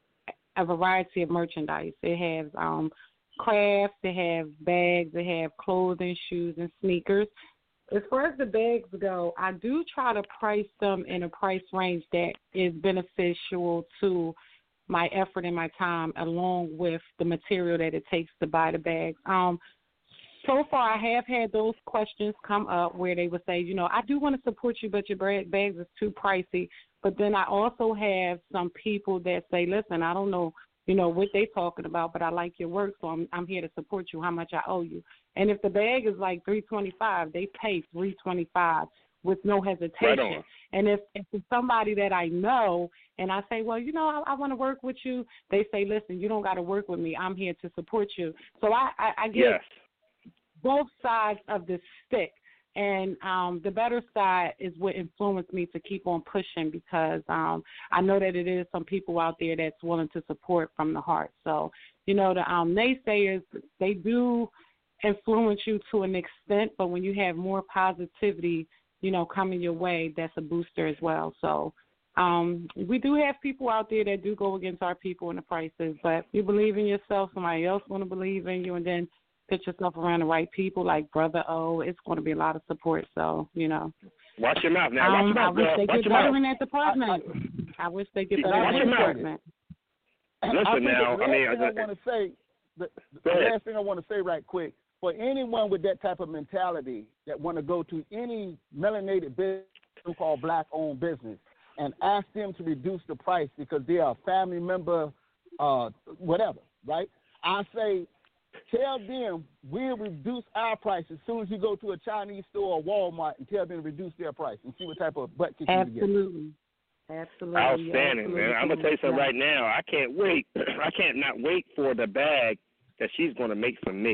a variety of merchandise. It has um crafts, it has bags, it has clothing, shoes, and sneakers. As far as the bags go, I do try to price them in a price range that is beneficial to my effort and my time, along with the material that it takes to buy the bags. Um, so far, I have had those questions come up where they would say, you know, I do want to support you, but your bag- bags is too pricey. But then I also have some people that say, listen, I don't know, you know, what they talking about, but I like your work, so I'm I'm here to support you. How much I owe you? And if the bag is like three twenty five, they pay three twenty five with no hesitation. Right on. And if, if it's somebody that I know, and I say, well, you know, I, I want to work with you, they say, listen, you don't got to work with me. I'm here to support you. So I I, I get Yes. both sides of the stick. And um, the better side is what influenced me to keep on pushing because um, I know that it is some people out there that's willing to support from the heart. So, you know, the um, naysayers, they do influence you to an extent, but when you have more positivity, you know, coming your way, that's a booster as well. So um, we do have people out there that do go against our people and the prices, but you believe in yourself, somebody else going to believe in you, and then put yourself around the right people like Brother O. It's going to be a lot of support. So, you know. Watch your mouth now. Watch Um, your I mouth, wish girl. they Watch get your better mouth. in that department. I, I wish they get better Watch in your that mouth. department. I Listen think now, the I last mean, thing I- I want to say, the, the Go ahead. last thing I want to say right quick, for anyone with that type of mentality that want to go to any melanated business, so-called black-owned business, and ask them to reduce the price because they are a family member, uh, whatever, right? I say, tell them we'll reduce our price as soon as you go to a Chinese store or Walmart and tell them to reduce their price and see what type of butt kick you get. Absolutely. Absolutely. Outstanding, Absolutely. man. I'm gonna tell you something Yeah. right now. I can't wait. I can't not wait for the bag that she's gonna make for me.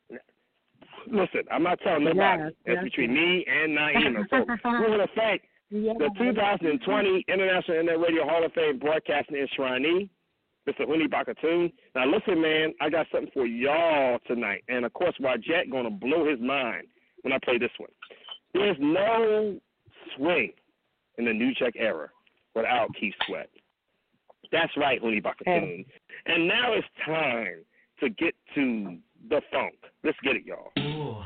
Listen, I'm not telling nobody. Yes, It's yes, between yes. me and Naima. So we want to thank Yeah. the two thousand twenty International Internet Radio Hall of Fame broadcasting enshrinee, Mister Huni Bakatoon. Now listen, man, I got something for y'all tonight, and of course, Wajette gonna blow his mind. when I play this one. There's no swing in the New Jack era without Keith Sweat. That's right, Huni Bakatoon. And now it's time to get to the funk. Let's get it, y'all. Ooh.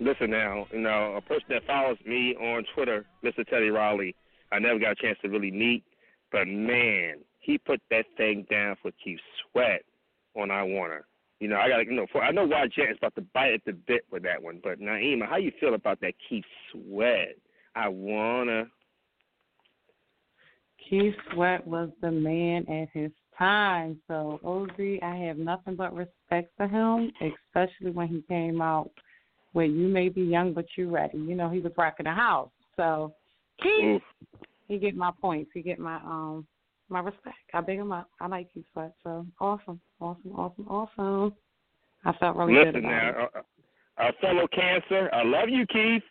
Listen now, you know, a person that follows me on Twitter, Mister Teddy Riley, I never got a chance to really meet, but man, he put that thing down for Keith Sweat on I Wanna. You know, I got to, you know, for, I know Y J is about to bite at the bit with that one, but Naima, how you feel about that Keith Sweat? I Wanna. Keith Sweat was the man at his time. So, O Z, I have nothing but respect for him, especially when he came out with You May Be Young, But You Ready. You know, he was rocking the house. So, Keith, he get my points. He get my um my respect. I big him up. I like Keith Sweat. So, awesome, awesome, awesome, awesome. I felt really Listen good about now, it. Our, our fellow Cancer, I love you, Keith.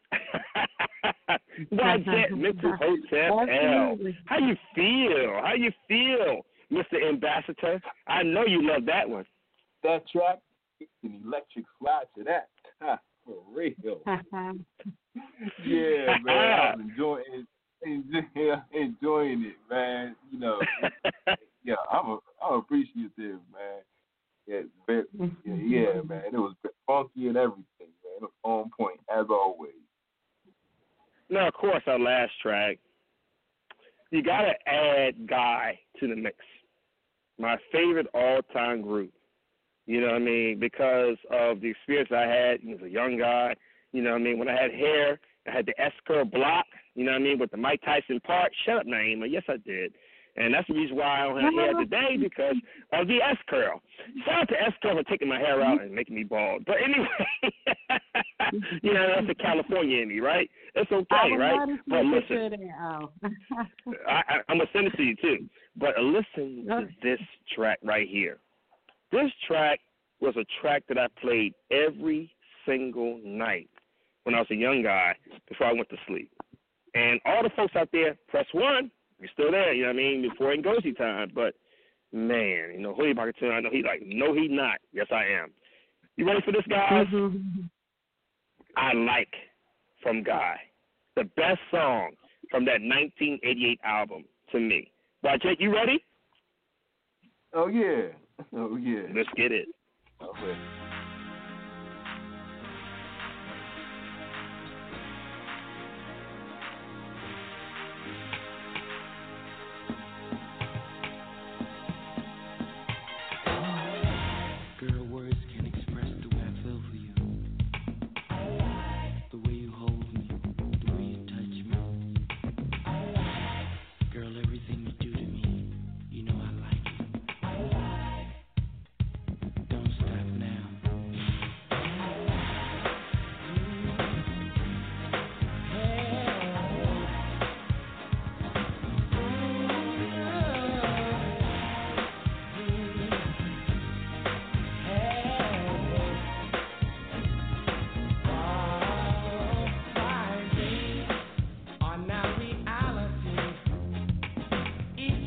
Y J, Mental Hotel L. How you feel? How you feel, Mister Ambassador? I know you love that one. That track, an electric slide to that. Ha, for real. Yeah, man. I was enjoying it. Enjoy, enjoying it, man. You know, yeah, I'm a, I'm appreciative, man. Yeah, very, yeah, yeah, man. It was funky and everything, man. It was on point as always. Now, of course, our last track, you got to add Guy to the mix. My favorite all-time group. You know what I mean? Because of the experience I had as a young guy. You know what I mean? When I had hair, I had the S-curl block. You know what I mean? With the Mike Tyson part. Shut up, Naima. Yes, I did. And that's the reason why I don't have hair today, because of the S-curl. Shout out to S-curl for taking my hair out and making me bald. But anyway, you know, that's the California in me, right? It's okay, right? But listen, I, I, I'm going to send it to you, too. But listen to this track right here. This track was a track that I played every single night when I was a young guy before I went to sleep. And all the folks out there, press one. You're still there, you know what I mean, before Ngozi time. But, man, you know, Julio Bacatuna, I know he like, no, he not. Yes, I am. You ready for this, guys? Mm-hmm. I Like from Guy. The best song from that nineteen eighty-eight album to me. Y J, you ready? Oh, yeah. Oh, yeah. Let's get it. Okay. Each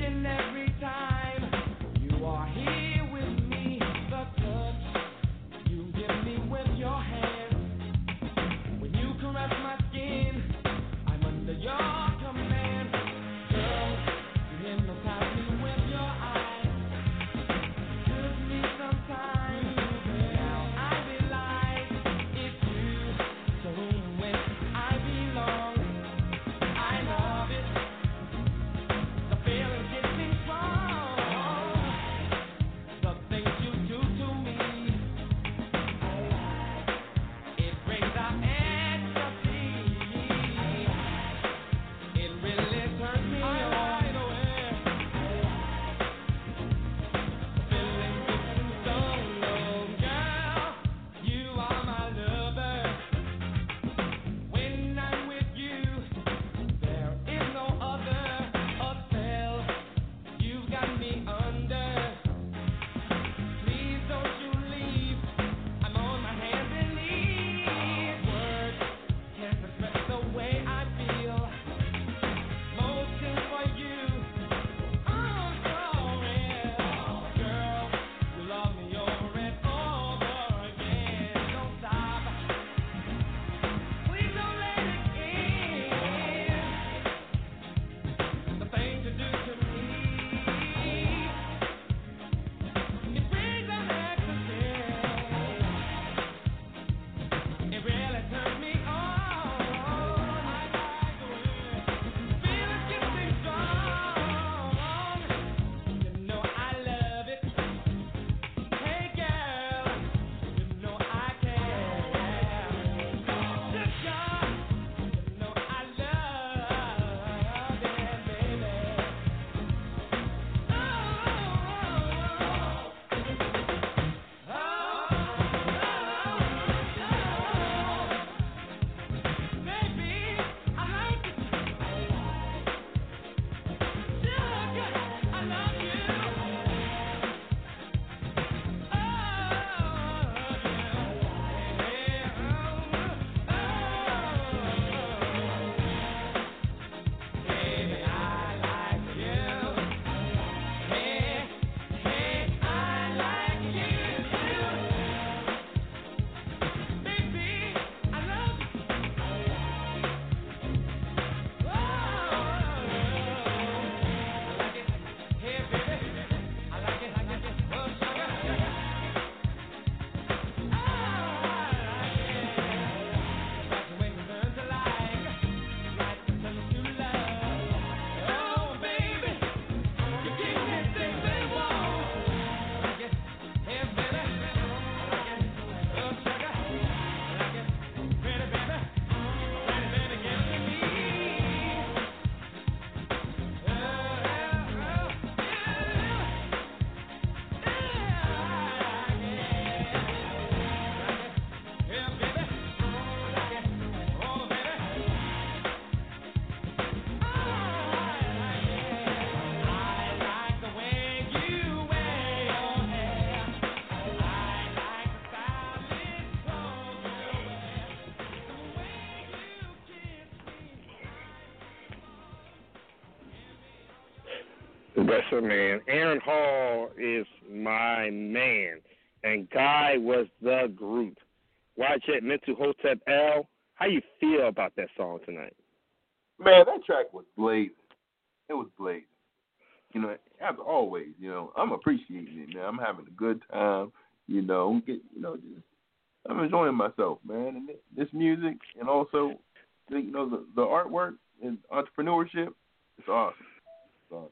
That's a man. Aaron Hall is my man, and Guy was the group. Watch it, Mental Hotep L. How you feel about that song tonight? Man, that track was blazing. It was blazing. You know, as always, you know, I'm appreciating it, man. I'm having a good time. You know, get, you know, just I'm enjoying myself, man. And this music, and also, you know, the, the artwork and entrepreneurship, it's awesome. It's awesome.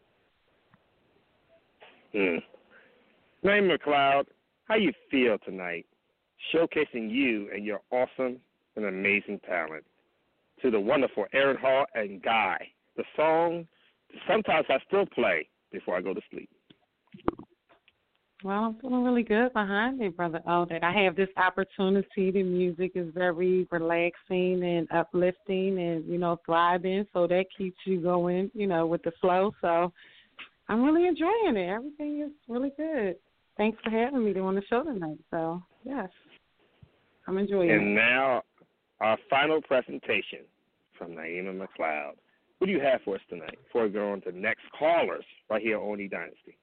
Hmm. Naeem McLeod, how you feel tonight, showcasing you and your awesome and amazing talent to the wonderful Aaron Hall and Guy. The song, sometimes I still play before I go to sleep. Well, I'm feeling really good behind it, Brother O, that I have this opportunity. The music is very relaxing and uplifting and, you know, thriving, so that keeps you going, you know, with the flow. So I'm really enjoying it. Everything is really good. Thanks for having me on the show tonight. So, yes, I'm enjoying and it. And now our final presentation from Naeem McLeod. What do you have for us tonight before we go on to the next callers right here on E Dynasty?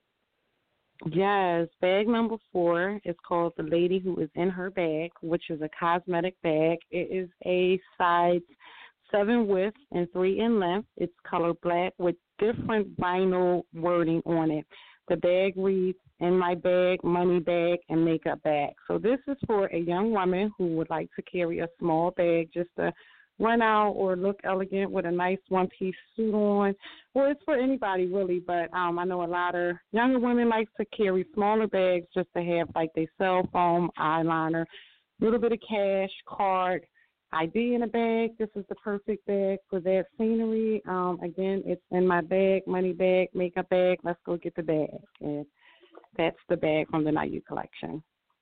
Yes, bag number four is called The Lady Who Is in Her Bag, which is a cosmetic bag. It is a size seven width and three in length. It's color black with different vinyl wording on it. The bag reads, "In my bag, money bag, and makeup bag." So this is for a young woman who would like to carry a small bag just to run out or look elegant with a nice one-piece suit on. Well, it's for anybody, really, but um, I know a lot of younger women like to carry smaller bags just to have, like, their cell phone, eyeliner, a little bit of cash, card, I D in a bag. This is the perfect bag for that scenery. Um, again, it's in my bag, money bag, makeup bag. Let's go get the bag. And that's the bag from the Nayu collection.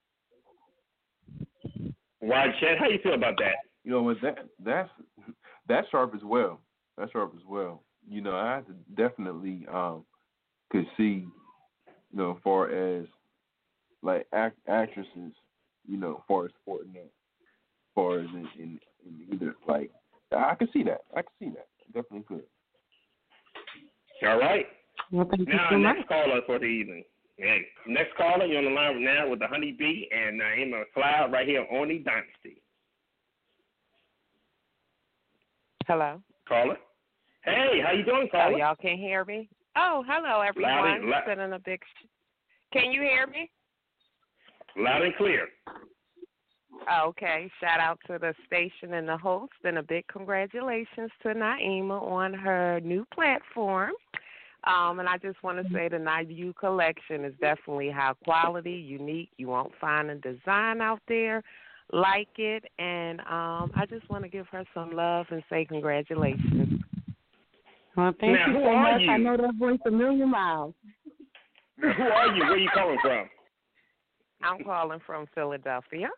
Why, Chad, how you feel about that? You know, with that that's that's sharp as well. That's sharp as well. You know, I have to definitely um could see, you know, as far as like act, actresses, you know, as far as sporting that, as far as in, in, in either like I can see that. I can see that. I definitely could. All right. Well, thank you now, so next much. caller for the evening. Hey, next caller, you're on the line now with the Honeybee and Naeem McLeod right here on the Dynasty. Hello. Caller. Hey, how you doing, caller? Oh, y'all can hear me? Oh, hello, everyone. Loud and, loud. Sending a big. Sh- can you hear me? Loud and clear. Okay. Shout out to the station and the host, and a big congratulations to Naima on her new platform. Um, and I just want to say the Nayu collection is definitely high quality, unique. You won't find a design out there like it, and um, I just want to give her some love and say congratulations. Well, thank now, you who so are much. You? I know that voice a million miles. Who are you? Where are you calling from? I'm calling from Philadelphia.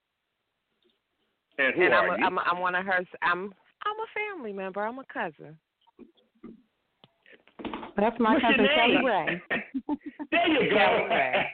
And who and are I'm, you? I'm, I'm one of her. I'm I'm a family member. I'm a cousin. That's my What's cousin your Kelly name? Ray. There you go. Kelly Ray.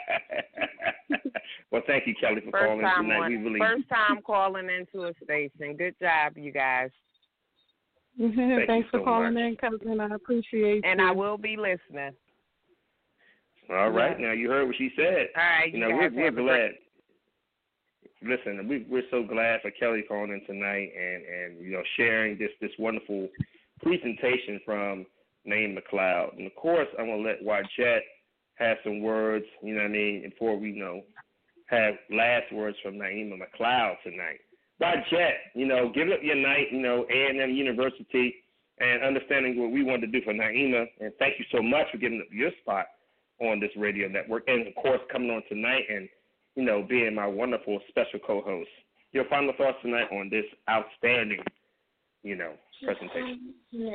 Well, thank you, Kelly, for First calling time tonight. on, We really first time calling into a station. Good job, you guys. Thank Thanks you for so calling much. in, cousin. I appreciate and you. I will be listening. All right. Yeah. Now you heard what she said. All right, You you know, guys we're, we're have a glad. great. Listen, we, we're so glad for Kelly calling in tonight and, and you know sharing this this wonderful presentation from Naeem McLeod. And of course, I'm gonna let Wajette have some words. You know what I mean? Before we you know have last words from Naeem McLeod tonight. Wajette, you know, give up your night. You know, A and M University and understanding what we wanted to do for Naeema. And thank you so much for giving up your spot on this radio network. And of course, coming on tonight and you know, being my wonderful special co-host. Your final thoughts tonight on this outstanding, you know, presentation.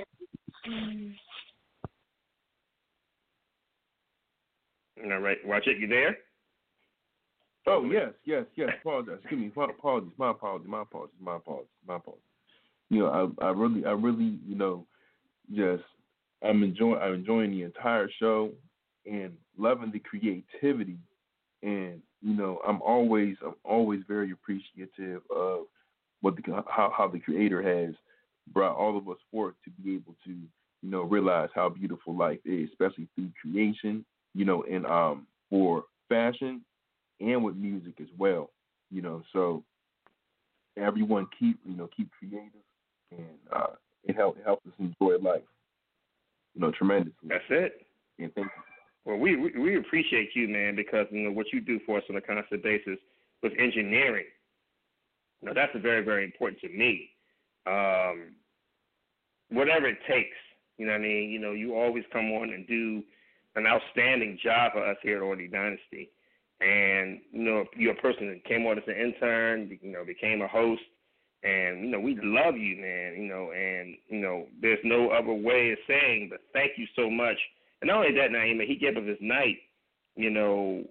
All right, watch it. You there? Oh, yes, yes, yes. Apologize. Excuse me. Apologies. My apologies. My apologies. My apologies. My apologies. You know, I, I really, I really, you know, just I'm enjoying, I'm enjoying the entire show and loving the creativity. And you know, I'm always, I'm always very appreciative of what the how how the Creator has brought all of us forth to be able to, you know, realize how beautiful life is, especially through creation, you know, and um, for fashion and with music as well, you know. So everyone keep, you know, keep creative, and uh, it, help, it helps us enjoy life, you know, tremendously. That's it. And thank you. Well, we, we we appreciate you, man, because, you know, what you do for us on a constant basis with engineering. Now, that's very, very important to me. Um, whatever it takes, you know what I mean? You know, you always come on and do an outstanding job for us here at Orny Dynasty. And, you know, you're a person that came on as an intern, you know, became a host. And, you know, we love you, man, you know, and, you know, there's no other way of saying, but thank you so much. And not only that, Naima, he gave up his night, you know,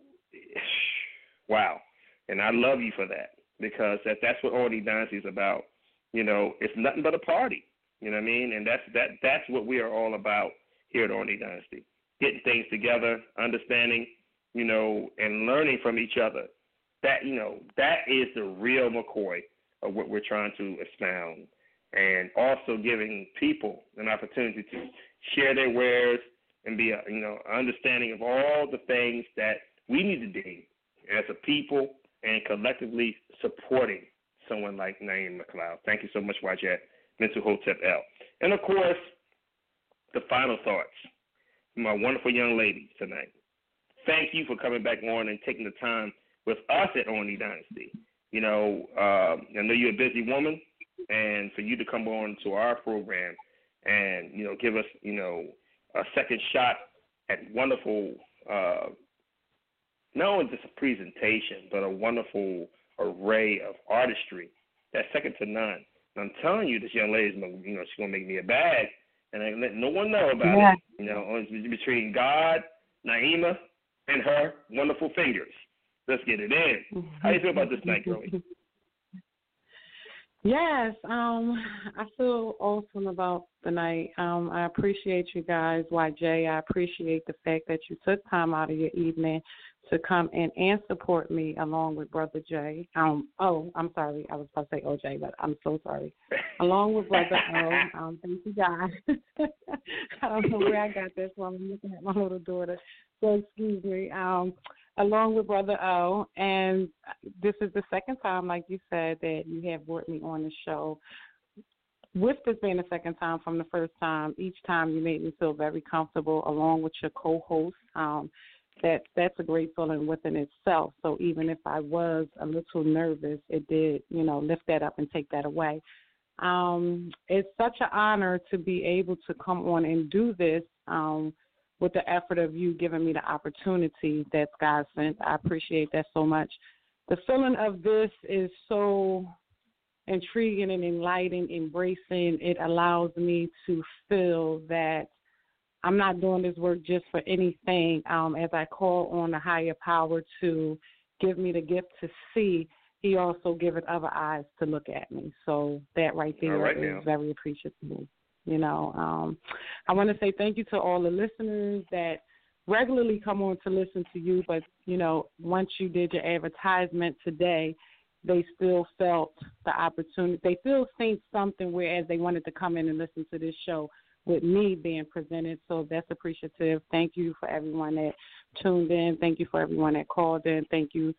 wow. And I love you for that, because that, that's what Orny Dynasty is about. You know, it's nothing but a party, you know what I mean? And that's that that's what we are all about here at Orny Dynasty, getting things together, understanding, you know, and learning from each other. That, you know, that is the real McCoy of what we're trying to expound, and also giving people an opportunity to share their wares and be, a, you know, understanding of all the things that we need to do as a people and collectively supporting someone like Naima McLeod. Thank you so much, Wajet, Mentuhotep L. And, of course, the final thoughts from my wonderful young ladies tonight. Thank you for coming back on and taking the time with us at Orny Dynasty. You know, uh, I know you're a busy woman, and for you to come on to our program and, you know, give us, you know, a second shot at wonderful, uh, not only just a presentation, but a wonderful array of artistry that's second to none. And I'm telling you, this young lady's, you know, she's gonna make me a bag, and I let no one know about yeah. it. You know, it's between God, Naima, and her wonderful fingers. Let's get it in. How you feel about this night, girlie? Yes, um, I feel awesome about the night. Um, I appreciate you guys, Y J. I appreciate the fact that you took time out of your evening to come in and support me along with Brother Jay. Um, oh, I'm sorry. I was about to say O J, but I'm so sorry. Along with Brother O. Um, thank you, guys. I don't know where I got this from. I'm looking at my little daughter. So excuse me. Um, along with Brother O, and this is the second time, like you said, that you have brought me on the show. With this being the second time from the first time, each time you made me feel very comfortable along with your co-host. Um, that that's a great feeling within itself. So even if I was a little nervous, it did, you know, lift that up and take that away. Um, it's such an honor to be able to come on and do this um, with the effort of you giving me the opportunity that God sent. I appreciate that so much. The feeling of this is so intriguing and enlightening, embracing. It allows me to feel that I'm not doing this work just for anything. Um, as I call on the higher power to give me the gift to see, he also given other eyes to look at me. So that right there right is now. very appreciative. You know, um, I want to say thank you to all the listeners that regularly come on to listen to you, but, you know, once you did your advertisement today, they still felt the opportunity. They still think something, whereas they wanted to come in and listen to this show with me being presented. So that's appreciative. Thank you for everyone that tuned in. Thank you for everyone that called in. Thank you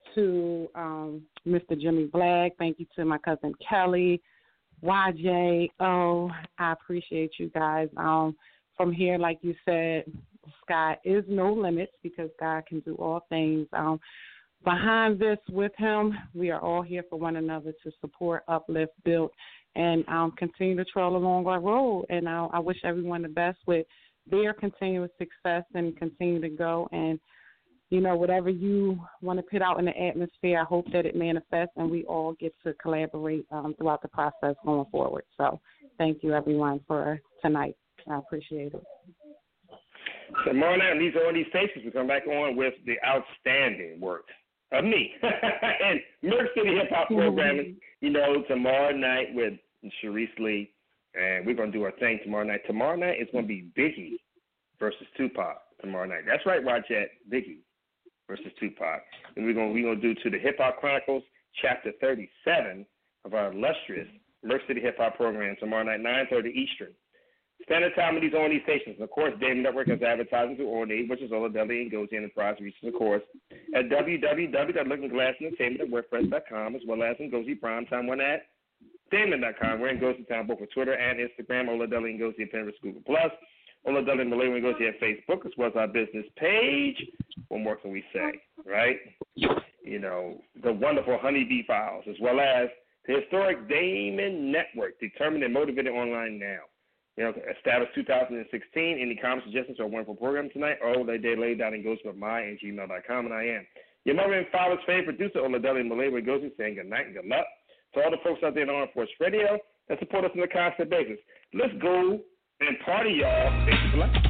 to um, Mister Jimmy Black. Thank you to my cousin Kelly, Y J. Oh, I appreciate you guys. Um, from here, like you said, sky is no limits because God can do all things. Um, behind this with him, we are all here for one another to support, uplift, build, and um, continue to trail along our road. And I, I wish everyone the best with their continuous success and continue to go. And, you know, whatever you want to put out in the atmosphere, I hope that it manifests and we all get to collaborate um, throughout the process going forward. So thank you, everyone, for tonight. I appreciate it. Tomorrow night, these are all these stations. We come back on with the outstanding work of me and Merc City Hip Hop Programming. You know, tomorrow night with Sharice Lee, and we're going to do our thing tomorrow night. Tomorrow night is going to be Biggie versus Tupac tomorrow night. That's right, Roger, Biggie versus Tupac. And we're going we're going to do to the Hip Hop Chronicles, chapter thirty-seven of our illustrious Merc City Hip Hop program tomorrow night, nine thirty Eastern. Standard time of these on these stations. And of course, Damon Network has advertising through Ornate, which is Oladeli and Gozi Enterprise reaches, of course, at w w w dot looking glass entertainment at wordpress dot com, as well as in Gozi Primetime one at Damon dot com. We're in Gozi Town both for Twitter and Instagram, Oladeli and Gozi at Pinterest, Google Plus, Oladeli and Malay and Gozi at Facebook, as well as our business page. What more can we say, right? You know, the wonderful Honeybee Files, as well as the historic Damon Network, determined and motivated online now. You know, established two thousand sixteen. Any comments, suggestions, or a wonderful program tonight? Oh, they did lay down and goes with my and gmail dot com, and I am your mother and father's favorite producer, Oladeli Malay goes saying good night and good luck to all the folks out there on Armed Force Radio that support us on a constant basis. Let's go and party, y'all. Thank you for life.